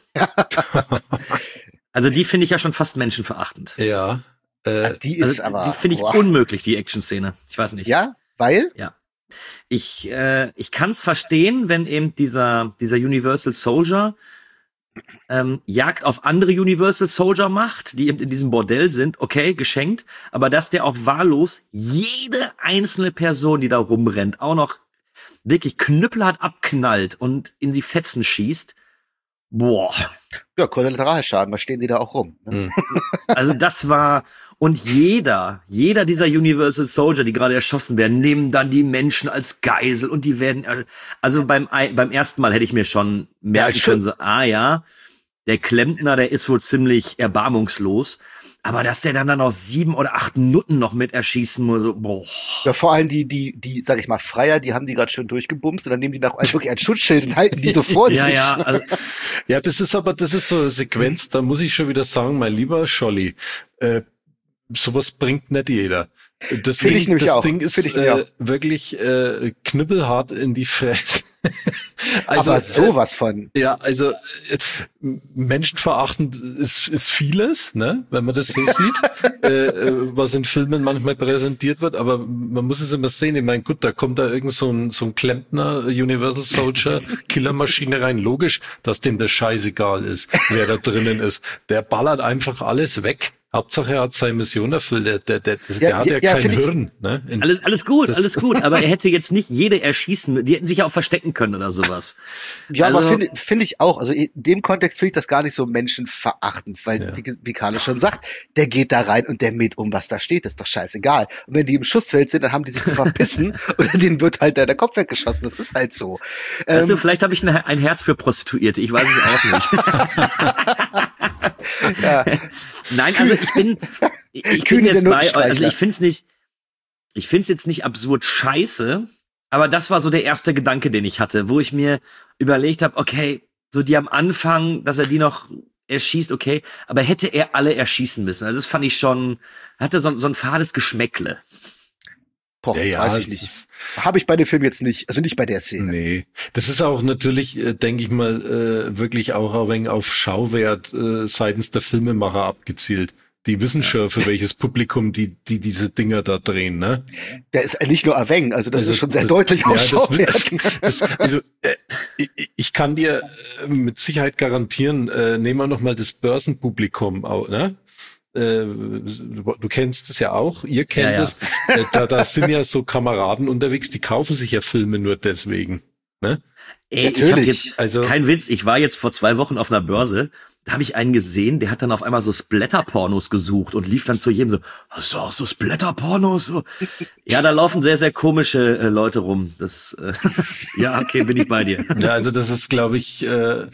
Also die finde ich ja schon fast menschenverachtend. ja, äh, Die ist Also, aber. die finde ich boah. unmöglich, die Action-Szene. Ich weiß nicht. Ja, weil? Ja. Ich, äh, ich kann es verstehen, wenn eben dieser, dieser Universal Soldier ähm, Jagd auf andere Universal Soldier macht, die eben in diesem Bordell sind, okay, geschenkt, aber dass der auch wahllos jede einzelne Person, die da rumrennt, auch noch wirklich knüppelhart abknallt und in die Fetzen schießt, boah. Ja, Kollateralschaden, was stehen die da auch rum? Ne? Also das war, und jeder, jeder dieser Universal Soldier, die gerade erschossen werden, nehmen dann die Menschen als Geisel und die werden, also beim, beim ersten Mal hätte ich mir schon merken ja, können, so, ah ja, der Klempner, der ist wohl ziemlich erbarmungslos. Aber dass der dann dann noch sieben oder acht Nutten noch mit erschießen muss, so, boah. Ja, vor allem die, die, die, sag ich mal, Freier, die haben die gerade schön durchgebumst und dann nehmen die nach wirklich ein Schutzschild und halten die so vor sich. Ja, ja, also, ja, das ist aber, das ist so eine Sequenz, da muss ich schon wieder sagen, mein lieber Scholli, äh, sowas bringt nicht jeder. Das Ding, ich nämlich das auch. Ding ist äh, wirklich äh, knüppelhart in die Fresse. Also, aber sowas äh, von. Ja, also äh, menschenverachtend ist, ist vieles, ne, wenn man das so sieht, äh, was in Filmen manchmal präsentiert wird, aber man muss es immer sehen. Ich meine, gut, da kommt da irgend so ein, so ein Klempner, Universal Soldier, Killermaschine rein. Logisch, dass dem das scheißegal ist, wer da drinnen ist. Der ballert einfach alles weg. Hauptsache er hat seine Mission erfüllt, der, der, der, der ja, hat ja, ja kein Hirn. Ne? In, alles, alles gut, alles gut, aber er hätte jetzt nicht jede erschießen, die hätten sich ja auch verstecken können oder sowas. Ja, also, aber finde find ich auch, also in dem Kontext finde ich das gar nicht so menschenverachtend, weil, ja. wie, wie Carlo schon sagt, der geht da rein und der mäht um, was da steht, das ist doch scheißegal. Und wenn die im Schussfeld sind, dann haben die sich zu verpissen oder denen wird halt der, der Kopf weggeschossen, das ist halt so. Weißt ähm, du, vielleicht habe ich ein, ein Herz für Prostituierte, ich weiß es auch nicht. ja. Nein, also ich bin, ich, ich bin jetzt bei, also ich find's nicht, ich find's jetzt nicht absurd scheiße, aber das war so der erste Gedanke, den ich hatte, wo ich mir überlegt habe, okay, so die am Anfang, dass er die noch erschießt, okay, aber hätte er alle erschießen müssen. Also das fand ich schon, hatte so, so ein fades Geschmäckle. Boah, ja, ja, weiß ich nicht. Habe ich bei dem Film jetzt nicht, also nicht bei der Szene. Nee, das ist auch natürlich, äh, denke ich mal, äh, wirklich auch ein wenig auf Schauwert äh, seitens der Filmemacher abgezielt. Die wissen ja. schon, für welches Publikum die die diese Dinger da drehen, ne? Der ist nicht nur erwäng, also das also, ist schon sehr das, deutlich auf ja, Schauwert. Das, das, also äh, ich, ich kann dir mit Sicherheit garantieren, äh, nehmen wir noch mal das Börsenpublikum auch, ne? Äh, du kennst es ja auch, ihr kennt ja, ja. es, äh, da, da sind ja so Kameraden unterwegs, die kaufen sich ja Filme nur deswegen. Ne? Ey, ich hab jetzt, also kein Witz, ich war jetzt vor zwei Wochen auf einer Börse, da habe ich einen gesehen, der hat dann auf einmal so Splatter-Pornos gesucht und lief dann zu jedem so, hast du auch so Splatter-Pornos? So. Ja, da laufen sehr, sehr komische äh, Leute rum. Das, äh, ja, okay, bin ich bei dir. Ja, also das ist, glaube ich, äh,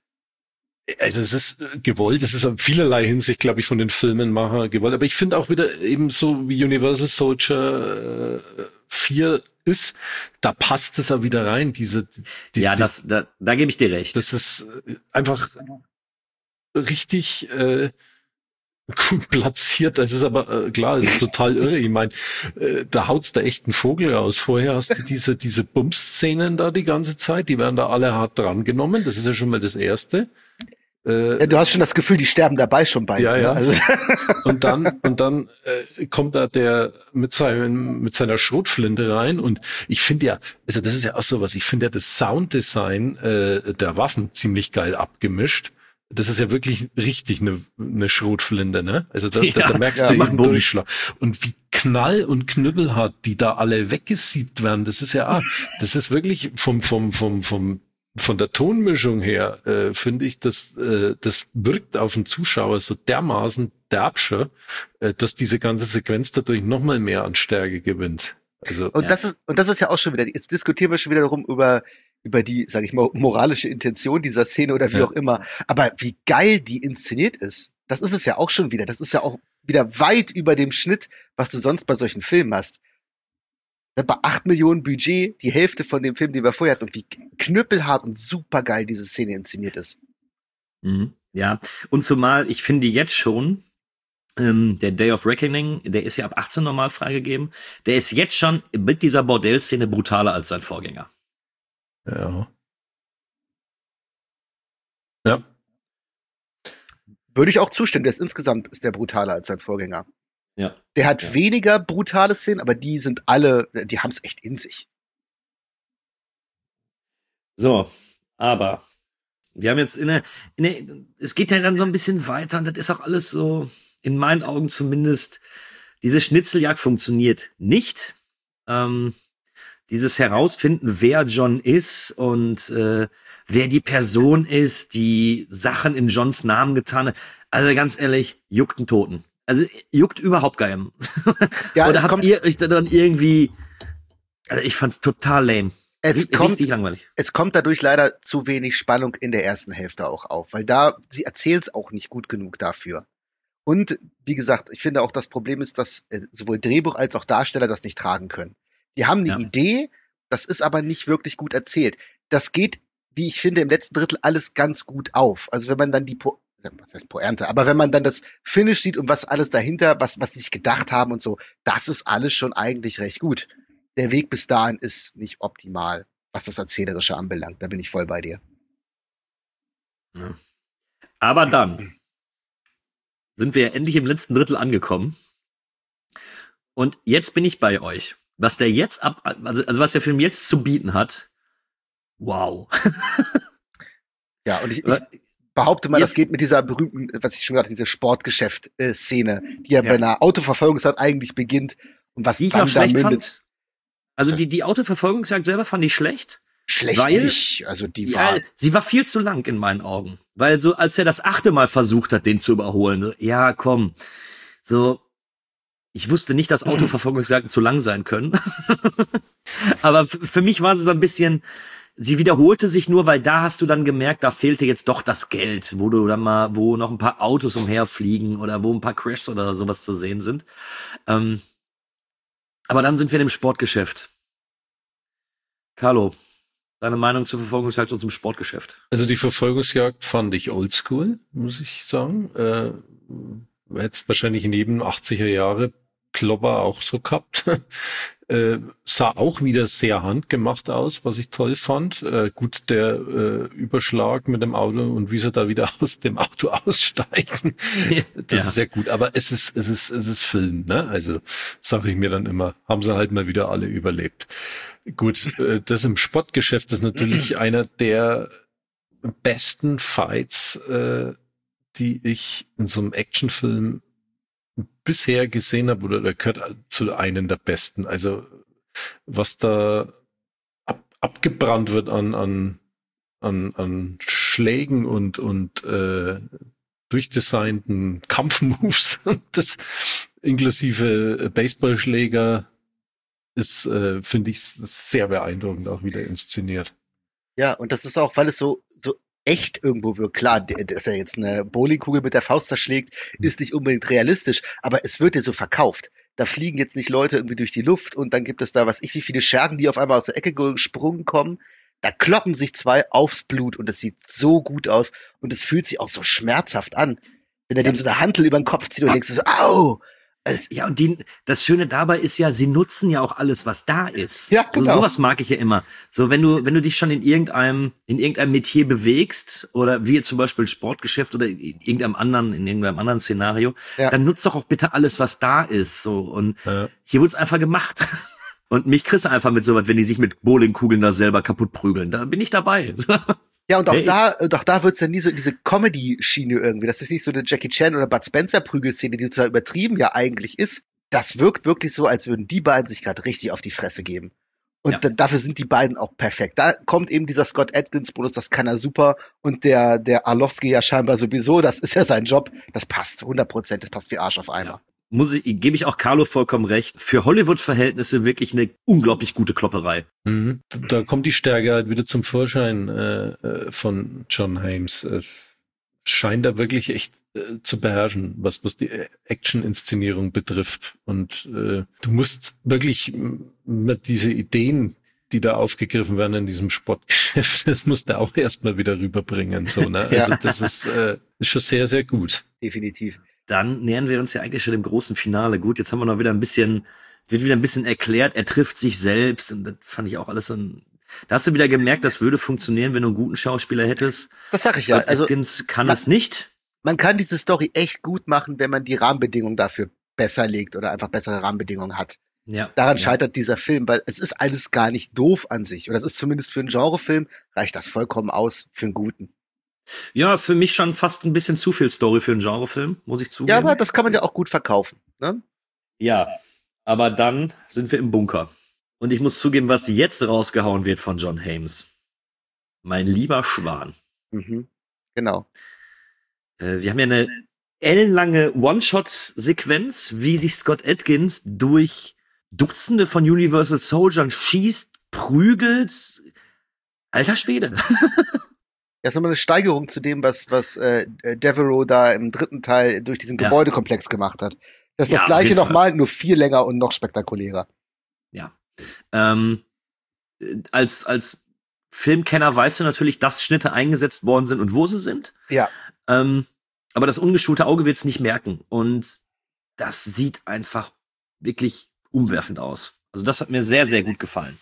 also es ist gewollt, es ist in vielerlei Hinsicht, glaube ich, von den Filmemacher gewollt, aber ich finde auch wieder eben so wie Universal Soldier äh, vier ist, da passt es auch wieder rein, diese, diese ja, das, da, da gebe ich dir recht. Das ist einfach richtig äh, gut platziert, das ist aber äh, klar, das ist total irre, ich meine, äh, da haut's da echt einen Vogel raus. Vorher hast du diese diese Bums-Szenen da die ganze Zeit, die werden da alle hart drangenommen, das ist ja schon mal das Erste. Äh, ja, du hast schon das Gefühl, die sterben dabei schon bei. Ja, ja. Ne? Also. Und dann, und dann äh, kommt da der mit seinem mit seiner Schrotflinte rein. Und ich finde ja, also das ist ja auch sowas. Ich finde ja das Sounddesign äh, der Waffen ziemlich geil abgemischt. Das ist ja wirklich richtig eine, eine Schrotflinte, ne? Also da, ja, da, da merkst ja, du eben Durchschlag. Und wie knall und knüppelhart die da alle weggesiebt werden, das ist ja, ah, das ist wirklich vom vom vom vom von der Tonmischung her, äh, finde ich, dass äh, das wirkt auf den Zuschauer so dermaßen derbscher, äh, dass diese ganze Sequenz dadurch noch mal mehr an Stärke gewinnt. Also und ja. das ist und das ist ja auch schon wieder. Jetzt diskutieren wir schon wieder darum über über die, sage ich mal, moralische Intention dieser Szene oder wie ja. auch immer. Aber wie geil die inszeniert ist, das ist es ja auch schon wieder. Das ist ja auch wieder weit über dem Schnitt, was du sonst bei solchen Filmen hast. Bei acht Millionen Budget, die Hälfte von dem Film, den wir vorher hatten, und wie knüppelhart und supergeil diese Szene inszeniert ist. Mhm. Ja, und zumal, ich finde jetzt schon, ähm, der Day of Reckoning, der ist ja ab achtzehn normal freigegeben, der ist jetzt schon mit dieser Bordellszene brutaler als sein Vorgänger. Ja. Ja. Würde ich auch zustimmen, der ist insgesamt ist der brutaler als sein Vorgänger. Ja. Der hat ja. weniger brutale Szenen, aber die sind alle, die haben es echt in sich. So, aber wir haben jetzt in der, in der, es geht ja dann so ein bisschen weiter und das ist auch alles so, in meinen Augen zumindest, diese Schnitzeljagd funktioniert nicht. Ähm, dieses Herausfinden, wer John ist und äh, wer die Person ist, die Sachen in Johns Namen getan hat. Also ganz ehrlich, juckt einen Toten. Also juckt überhaupt keinen. Ja, oder habt ihr euch dann irgendwie... Also ich fand's total lame. Es Richtig kommt, langweilig. Es kommt dadurch leider zu wenig Spannung in der ersten Hälfte auch auf, weil da, sie erzählt's auch nicht gut genug dafür. Und wie gesagt, ich finde auch, das Problem ist, dass äh, sowohl Drehbuch als auch Darsteller das nicht tragen können. Die haben eine ja. Idee, das ist aber nicht wirklich gut erzählt. Das geht, wie ich finde, im letzten Drittel alles ganz gut auf. Also wenn man dann die, po- was heißt Pointe, aber wenn man dann das Finish sieht und was alles dahinter, was, was sie sich gedacht haben und so, das ist alles schon eigentlich recht gut. Der Weg bis dahin ist nicht optimal, was das Erzählerische anbelangt. Da bin ich voll bei dir. Ja. Aber dann sind wir ja endlich im letzten Drittel angekommen. Und jetzt bin ich bei euch. Was der jetzt ab, also, also was der Film jetzt zu bieten hat, wow. Ja, und ich, ich behaupte mal, jetzt, das geht mit dieser berühmten, was ich schon gerade, diese Sportgeschäft-Szene, die ja, ja bei einer Autoverfolgungsjagd eigentlich beginnt und was die ich dann noch schlecht da mündet. Fand. Also die, die Autoverfolgungsjagd selber fand ich schlecht. Schlecht weil, nicht. Also die ja, war. Sie war viel zu lang in meinen Augen. Weil so, als er das achte Mal versucht hat, den zu überholen, so, ja, komm. So, ich wusste nicht, dass Autoverfolgungsjagden zu lang sein können. Aber f- für mich war sie so ein bisschen, sie wiederholte sich nur, weil da hast du dann gemerkt, da fehlte jetzt doch das Geld, wo du dann mal, wo noch ein paar Autos umherfliegen oder wo ein paar Crashs oder sowas zu sehen sind. Ähm, Aber dann sind wir in dem Sportgeschäft. Carlo, deine Meinung zur Verfolgungsjagd und zum Sportgeschäft? Also die Verfolgungsjagd fand ich oldschool, muss ich sagen. Äh, hättest wahrscheinlich in jedem achtziger Jahre Klopper auch so gehabt. äh, sah auch wieder sehr handgemacht aus, was ich toll fand. Äh, gut, der äh, Überschlag mit dem Auto und wie sie da wieder aus dem Auto aussteigen, das ja. ist sehr gut. Aber es ist, es ist, es ist Film, ne? Also sage ich mir dann immer, haben sie halt mal wieder alle überlebt. Gut, äh, das im Sportgeschäft ist natürlich einer der besten Fights, äh, die ich in so einem Actionfilm bisher gesehen habe, oder der gehört zu einem der besten. Also was da ab, abgebrannt wird an, an, an, an Schlägen und, und äh, durchdesignten Kampfmoves, das inklusive Baseballschläger, ist, äh, finde ich, sehr beeindruckend auch wieder inszeniert. Ja, und das ist auch, weil es so, so echt irgendwo wirkt. Klar, dass er jetzt eine Bowlingkugel mit der Faust zerschlägt, ist nicht unbedingt realistisch, aber es wird ja so verkauft. Da fliegen jetzt nicht Leute irgendwie durch die Luft und dann gibt es da, was ich, wie viele Schergen, die auf einmal aus der Ecke gesprungen kommen. Da kloppen sich zwei aufs Blut und es sieht so gut aus und es fühlt sich auch so schmerzhaft an. Wenn er ja. dem so eine Hantel über den Kopf zieht und denkst du so, au! Also, ja, und die, das Schöne dabei ist ja, sie nutzen ja auch alles, was da ist. Ja, genau. So, sowas mag ich ja immer. So, wenn du, wenn du dich schon in irgendeinem, in irgendeinem Metier bewegst, oder wie jetzt zum Beispiel Sportgeschäft oder in irgendeinem anderen, in irgendeinem anderen Szenario, ja. dann nutzt doch auch bitte alles, was da ist. So, und ja. hier wurde es einfach gemacht. Und mich kriegst du einfach mit sowas, wenn die sich mit Bowlingkugeln da selber kaputt prügeln. Da bin ich dabei. Ja, und auch hey. da, doch da wird's ja nie so in diese Comedy-Schiene irgendwie. Das ist nicht so eine Jackie Chan oder Bud Spencer-Prügelszene, die total übertrieben ja eigentlich ist. Das wirkt wirklich so, als würden die beiden sich gerade richtig auf die Fresse geben. Und ja. da, dafür sind die beiden auch perfekt. Da kommt eben dieser Scott Adkins-Bonus, das kann er super. Und der, der Arlovski ja scheinbar sowieso, das ist ja sein Job. Das passt, hundert Prozent, das passt wie Arsch auf Eimer. Ja. Muss ich, gebe ich auch Carlo vollkommen recht. Für Hollywood-Verhältnisse wirklich eine unglaublich gute Klopperei. Mhm. Da kommt die Stärke halt wieder zum Vorschein äh, von John Hames. Äh, scheint da wirklich echt äh, zu beherrschen, was, was die Action-Inszenierung betrifft. Und äh, du musst wirklich mit diese Ideen, die da aufgegriffen werden in diesem Sportgeschäft, das musst du auch erstmal wieder rüberbringen. So, ne? Also das ist, äh, ist schon sehr, sehr gut. Definitiv. Dann nähern wir uns ja eigentlich schon dem großen Finale. Gut, jetzt haben wir noch wieder ein bisschen, wird wieder ein bisschen erklärt, er trifft sich selbst und das fand ich auch alles so ein, da hast du wieder gemerkt, das würde funktionieren, wenn du einen guten Schauspieler hättest. Das sag ich ja. Also, Atkins kann man, es nicht. Man kann diese Story echt gut machen, wenn man die Rahmenbedingungen dafür besser legt oder einfach bessere Rahmenbedingungen hat. Ja. Daran ja. scheitert dieser Film, weil es ist alles gar nicht doof an sich. Oder das ist zumindest für einen Genrefilm, reicht das vollkommen aus für einen guten. Ja, für mich schon fast ein bisschen zu viel Story für einen Genrefilm, muss ich zugeben. Ja, aber das kann man ja auch gut verkaufen, ne? Ja, aber dann sind wir im Bunker. Und ich muss zugeben, was jetzt rausgehauen wird von John Hames. Mein lieber Schwan. Mhm. Genau. Äh, wir haben ja eine ellenlange One-Shot-Sequenz, wie sich Scott Adkins durch Dutzende von Universal Soldiern schießt, prügelt. Alter Schwede. Das ist nochmal eine Steigerung zu dem, was, was äh, Devereaux da im dritten Teil durch diesen Ja. Gebäudekomplex gemacht hat. Das ist Ja, das auf gleiche jeden Fall. nochmal, nur viel länger und noch spektakulärer. Ja. Ähm, als, als Filmkenner weißt du natürlich, dass Schnitte eingesetzt worden sind und wo sie sind. Ja. Ähm, aber das ungeschulte Auge wird es nicht merken. Und das sieht einfach wirklich umwerfend aus. Also das hat mir sehr, sehr gut gefallen.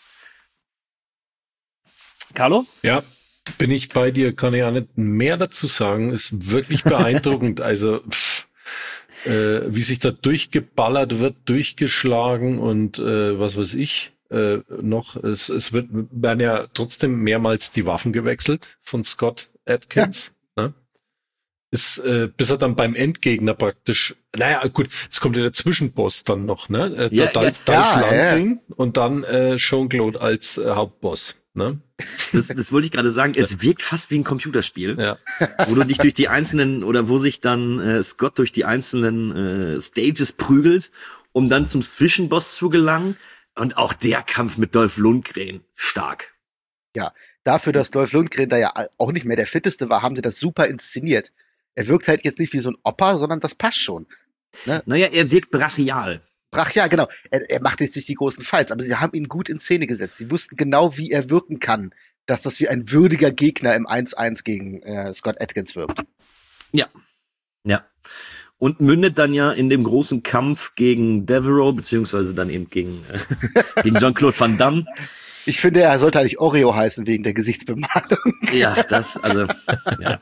Carlo? Ja, bin ich bei dir, kann ich auch nicht mehr dazu sagen. Ist wirklich beeindruckend. Also, pff, äh, wie sich da durchgeballert wird, durchgeschlagen und äh, was weiß ich äh, noch. Es, es wird, werden ja trotzdem mehrmals die Waffen gewechselt von Scott Adkins. Ja. Ne? Ist, äh, bis er dann beim Endgegner praktisch, naja, gut, es kommt ja der Zwischenboss dann noch, ne? Äh, Ja, der Dolph, ja, Dolph ja, Lundgren und dann äh, Jean-Claude als äh, Hauptboss, ne? Das, das wollte ich gerade sagen. Es wirkt fast wie ein Computerspiel, Ja. wo du dich durch die einzelnen oder wo sich dann äh, Scott durch die einzelnen äh, Stages prügelt, um dann zum Zwischenboss zu gelangen. Und auch der Kampf mit Dolph Lundgren, stark. Ja, dafür, dass Dolph Lundgren da ja auch nicht mehr der Fitteste war, haben sie das super inszeniert. Er wirkt halt jetzt nicht wie so ein Opa, sondern das passt schon. Ne? Naja, er wirkt brachial. Brach, ja, genau. Er, er macht jetzt nicht die großen Fights, aber sie haben ihn gut in Szene gesetzt. Sie wussten genau, wie er wirken kann, dass das wie ein würdiger Gegner im eins eins gegen äh, Scott Adkins wirkt. Ja. Ja. Und mündet dann ja in dem großen Kampf gegen Devereaux, beziehungsweise dann eben gegen, äh, gegen Jean-Claude Van Damme. Ich finde, er sollte eigentlich Oreo heißen wegen der Gesichtsbemalung. Ja, das, also, ja.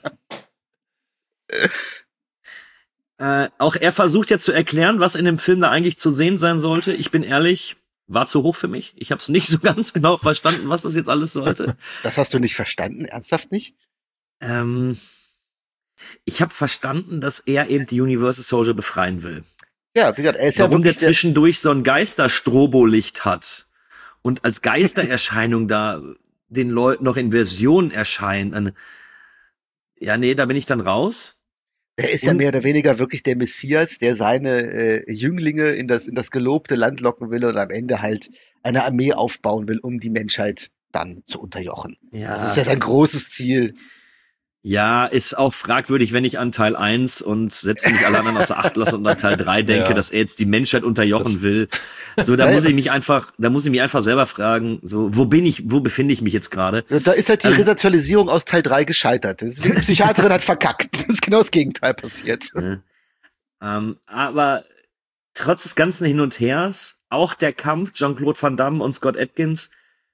Äh, auch er versucht ja zu erklären, was in dem Film da eigentlich zu sehen sein sollte. Ich bin ehrlich, war zu hoch für mich. Ich habe es nicht so ganz genau verstanden, was das jetzt alles sollte. Das hast du nicht verstanden? Ernsthaft nicht? Ähm, ich habe verstanden, dass er eben die Universal Soldier befreien will. Ja, wie gesagt, er ist ja Warum der wirklich der, zwischendurch so ein Geister-Strobolicht hat und als Geistererscheinung da den Leuten noch in Version erscheint. Ja, nee, da bin ich dann raus. er ist ja Und- mehr oder weniger wirklich der Messias, der seine äh, Jünglinge in das, in das gelobte Land locken will und am Ende halt eine Armee aufbauen will, um die Menschheit dann zu unterjochen. Ja. Das ist ja sein großes Ziel. Ja, ist auch fragwürdig, wenn ich an Teil eins und selbst wenn ich alle anderen außer Acht lasse und an Teil drei denke, Ja. dass er jetzt die Menschheit unterjochen Das- will. So, da Ja, muss ja. ich mich einfach, da muss ich mich einfach selber fragen, so, wo bin ich, wo befinde ich mich jetzt gerade? Da ist halt die Also- Resozialisierung aus Teil drei gescheitert. Deswegen die Psychiaterin hat verkackt. Das ist genau das Gegenteil passiert. Ne? Ähm, aber trotz des ganzen Hin und Hers, auch der Kampf Jean-Claude Van Damme und Scott Adkins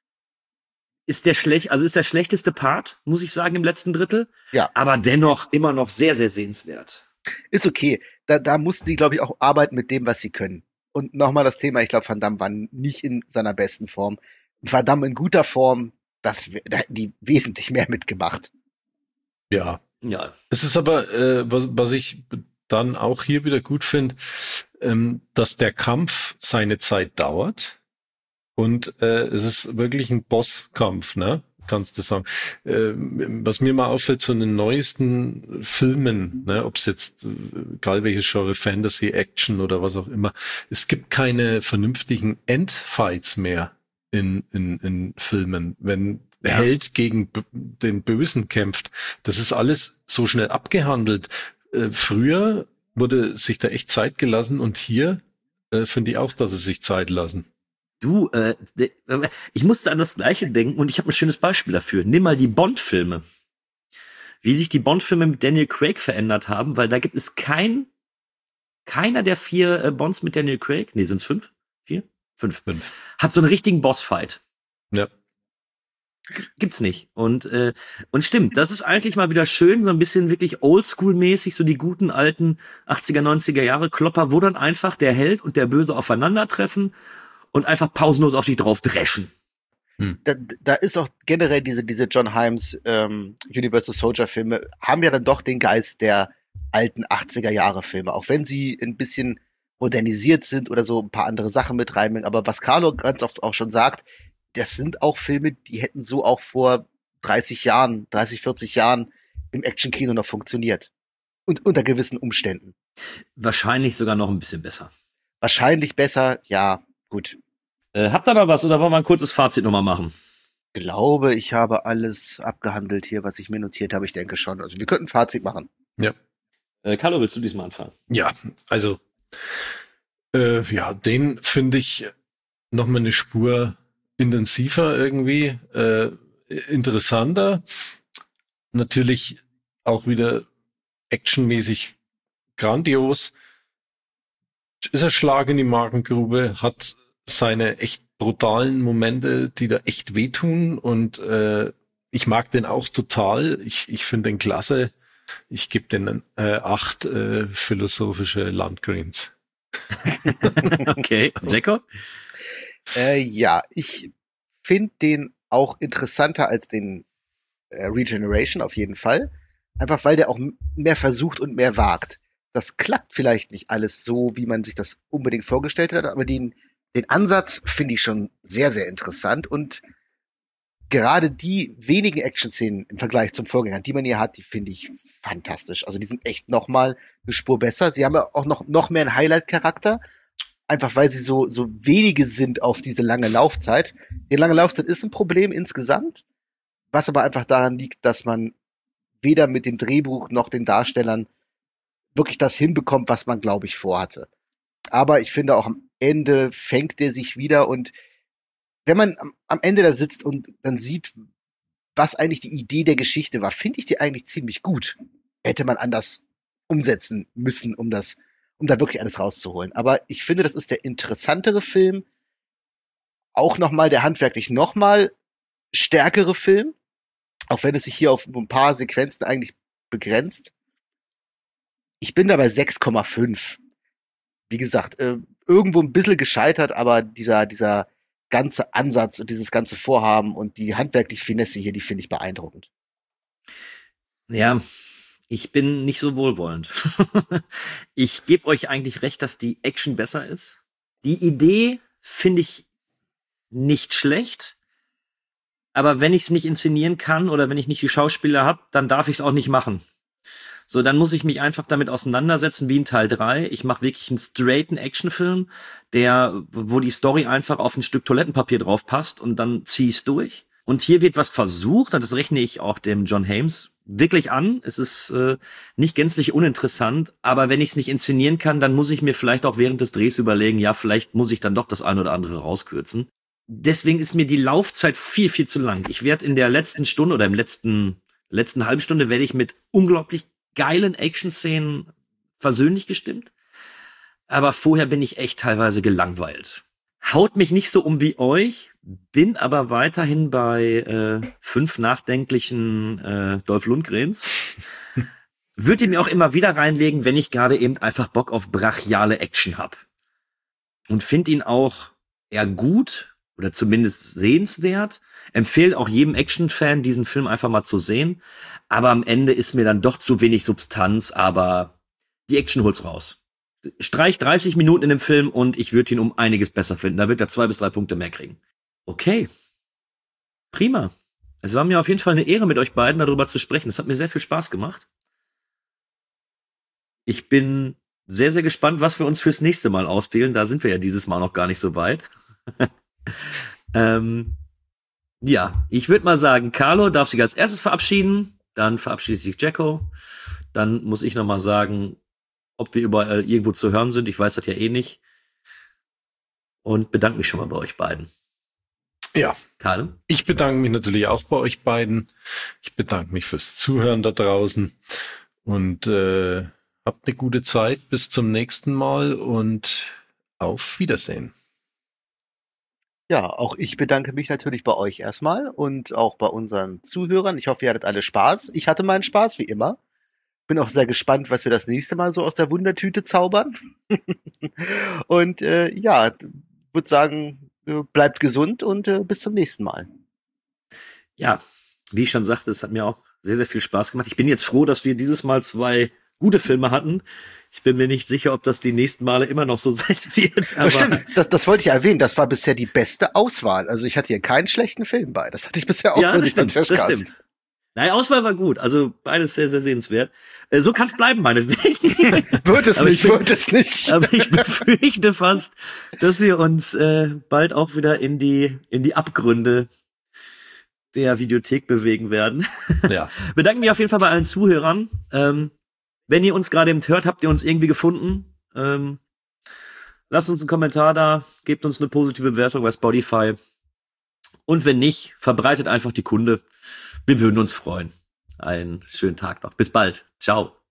ist der schlecht, also ist der schlechteste Part, muss ich sagen, im letzten Drittel. Ja. Aber dennoch immer noch sehr, sehr sehenswert. Ist okay. Da, da mussten die, glaube ich, auch arbeiten mit dem, was sie können. Und nochmal das Thema, ich glaube, Van Damme war nicht in seiner besten Form. Van Damme in guter Form, das, da hätten die wesentlich mehr mitgemacht. Ja. Ja. Es ist aber, äh, was, was ich dann auch hier wieder gut finde, ähm, dass der Kampf seine Zeit dauert und äh, es ist wirklich ein Bosskampf, ne? Kannst du sagen. Äh, was mir mal auffällt, so in den neuesten Filmen, ne, ob es jetzt, äh, egal welches Genre, Fantasy, Action oder was auch immer, es gibt keine vernünftigen Endfights mehr in, in, in Filmen. Wenn der Held gegen B- den Bösen kämpft, das ist alles so schnell abgehandelt. Äh, früher wurde sich da echt Zeit gelassen und hier äh, finde ich auch, dass sie sich Zeit lassen. Du, äh, de- ich musste an das Gleiche denken und ich habe ein schönes Beispiel dafür. Nimm mal die Bond-Filme. Wie sich die Bond-Filme mit Daniel Craig verändert haben, weil da gibt es kein, keiner der vier äh, Bonds mit Daniel Craig, nee, sind's fünf? Vier? Fünf. Fünf. Hat so einen richtigen Bossfight. Ja. Gibt's nicht. Und, äh, und stimmt, das ist eigentlich mal wieder schön, so ein bisschen wirklich oldschool-mäßig, so die guten alten achtziger, neunziger Jahre Klopper, wo dann einfach der Held und der Böse aufeinandertreffen und einfach pausenlos auf dich drauf dreschen. Da, da ist auch generell diese, diese John Himes ähm, Universal Soldier Filme, haben ja dann doch den Geist der alten achtziger Jahre Filme, auch wenn sie ein bisschen modernisiert sind oder so ein paar andere Sachen mit reinbringen. Aber was Carlo ganz oft auch schon sagt, das sind auch Filme, die hätten so auch vor dreißig Jahren, dreißig, vierzig Jahren im Actionkino noch funktioniert. Und unter gewissen Umständen. Wahrscheinlich sogar noch ein bisschen besser. Wahrscheinlich besser, ja, gut. Äh, habt ihr noch was oder wollen wir ein kurzes Fazit nochmal machen? Ich glaube, ich habe alles abgehandelt hier, was ich mir notiert habe. Ich denke schon. Also wir könnten ein Fazit machen. Ja. Äh, Carlo, willst du diesmal anfangen? Ja, also äh, ja, den finde ich noch mal eine Spur intensiver irgendwie, äh, interessanter. Natürlich auch wieder actionmäßig grandios. Ist ein Schlag in die Magengrube, hat seine echt brutalen Momente, die da echt wehtun und äh, ich mag den auch total. Ich, ich finde den klasse. Ich gebe den äh, acht äh, philosophische Landgreens. Okay, Jacko? Äh, ja, ich finde den auch interessanter als den äh, Regeneration auf jeden Fall. Einfach weil der auch mehr versucht und mehr wagt. Das klappt vielleicht nicht alles so, wie man sich das unbedingt vorgestellt hat, aber den, den Ansatz finde ich schon sehr, sehr interessant und gerade die wenigen Action-Szenen im Vergleich zum Vorgänger, die man hier hat, die finde ich fantastisch. Also die sind echt nochmal eine Spur besser. Sie haben ja auch noch, noch mehr einen Highlight-Charakter, einfach weil sie so, so wenige sind auf diese lange Laufzeit. Die lange Laufzeit ist ein Problem insgesamt, was aber einfach daran liegt, dass man weder mit dem Drehbuch noch den Darstellern wirklich das hinbekommt, was man, glaube ich, vorhatte. Aber ich finde auch am Ende fängt der sich wieder und wenn man am, am Ende da sitzt und dann sieht, was eigentlich die Idee der Geschichte war, finde ich die eigentlich ziemlich gut. Hätte man anders umsetzen müssen, um das, um da wirklich alles rauszuholen. Aber ich finde, das ist der interessantere Film. Auch nochmal der handwerklich nochmal stärkere Film. Auch wenn es sich hier auf ein paar Sequenzen eigentlich begrenzt. Ich bin da bei sechs Komma fünf. Wie gesagt, äh, irgendwo ein bisschen gescheitert, aber dieser, dieser ganze Ansatz und dieses ganze Vorhaben und die handwerkliche Finesse hier, die finde ich beeindruckend. Ja, ich bin nicht so wohlwollend. Ich gebe euch eigentlich recht, dass die Action besser ist. Die Idee finde ich nicht schlecht, aber wenn ich es nicht inszenieren kann oder wenn ich nicht die Schauspieler habe, dann darf ich es auch nicht machen. So, dann muss ich mich einfach damit auseinandersetzen, wie in Teil drei. Ich mache wirklich einen straighten Actionfilm, der, wo die Story einfach auf ein Stück Toilettenpapier drauf passt und dann zieh ich's durch. Und hier wird was versucht, und das rechne ich auch dem John Hames wirklich an. Es ist äh, nicht gänzlich uninteressant, aber wenn ich es nicht inszenieren kann, dann muss ich mir vielleicht auch während des Drehs überlegen, ja, vielleicht muss ich dann doch das eine oder andere rauskürzen. Deswegen ist mir die Laufzeit viel, viel zu lang. Ich werde in der letzten Stunde oder im letzten, letzten halben Stunde werde ich mit unglaublich geilen Action-Szenen versöhnlich gestimmt. Aber vorher bin ich echt teilweise gelangweilt. Haut mich nicht so um wie euch, bin aber weiterhin bei äh, fünf nachdenklichen äh, Dolph Lundgrens. Würde mir auch immer wieder reinlegen, wenn ich gerade eben einfach Bock auf brachiale Action hab. Und finde ihn auch eher gut oder zumindest sehenswert. Empfehle auch jedem Action-Fan, diesen Film einfach mal zu sehen. Aber am Ende ist mir dann doch zu wenig Substanz, aber die Action holt's raus. Streich dreißig Minuten in dem Film und ich würde ihn um einiges besser finden. Da wird er zwei bis drei Punkte mehr kriegen. Okay. Prima. Es war mir auf jeden Fall eine Ehre, mit euch beiden darüber zu sprechen. Es hat mir sehr viel Spaß gemacht. Ich bin sehr, sehr gespannt, was wir uns fürs nächste Mal auswählen. Da sind wir ja dieses Mal noch gar nicht so weit. ähm, ja, ich würde mal sagen, Carlo darf sich als erstes verabschieden. Dann verabschiedet sich Jacko. Dann muss ich noch mal sagen, ob wir überall irgendwo zu hören sind. Ich weiß das ja eh nicht. Und bedanke mich schon mal bei euch beiden. Ja. Karl? Ich bedanke mich natürlich auch bei euch beiden. Ich bedanke mich fürs Zuhören da draußen. Und äh, habt eine gute Zeit. Bis zum nächsten Mal und auf Wiedersehen. Ja, auch ich bedanke mich natürlich bei euch erstmal und auch bei unseren Zuhörern. Ich hoffe, ihr hattet alle Spaß. Ich hatte meinen Spaß, wie immer. Bin auch sehr gespannt, was wir das nächste Mal so aus der Wundertüte zaubern. Und äh, ja, würde sagen, bleibt gesund und äh, bis zum nächsten Mal. Ja, wie ich schon sagte, es hat mir auch sehr, sehr viel Spaß gemacht. Ich bin jetzt froh, dass wir dieses Mal zwei gute Filme hatten. Ich bin mir nicht sicher, ob das die nächsten Male immer noch so sein wird. Aber das stimmt, das, das wollte ich erwähnen. Das war bisher die beste Auswahl. Also ich hatte hier keinen schlechten Film bei. Das hatte ich bisher auch ja, das stimmt, das stimmt. Nein, Auswahl war gut. Also beides sehr, sehr sehenswert. Äh, so kann es bleiben, meinetwegen. Wird es aber nicht, bin, wird es nicht. Aber ich befürchte fast, dass wir uns äh, bald auch wieder in die in die Abgründe der Videothek bewegen werden. Ja. Bedanke mich auf jeden Fall bei allen Zuhörern. Ähm, wenn ihr uns gerade eben hört, habt ihr uns irgendwie gefunden. Ähm, lasst uns einen Kommentar da, gebt uns eine positive Bewertung bei Spotify. Und wenn nicht, verbreitet einfach die Kunde. Wir würden uns freuen. Einen schönen Tag noch. Bis bald. Ciao.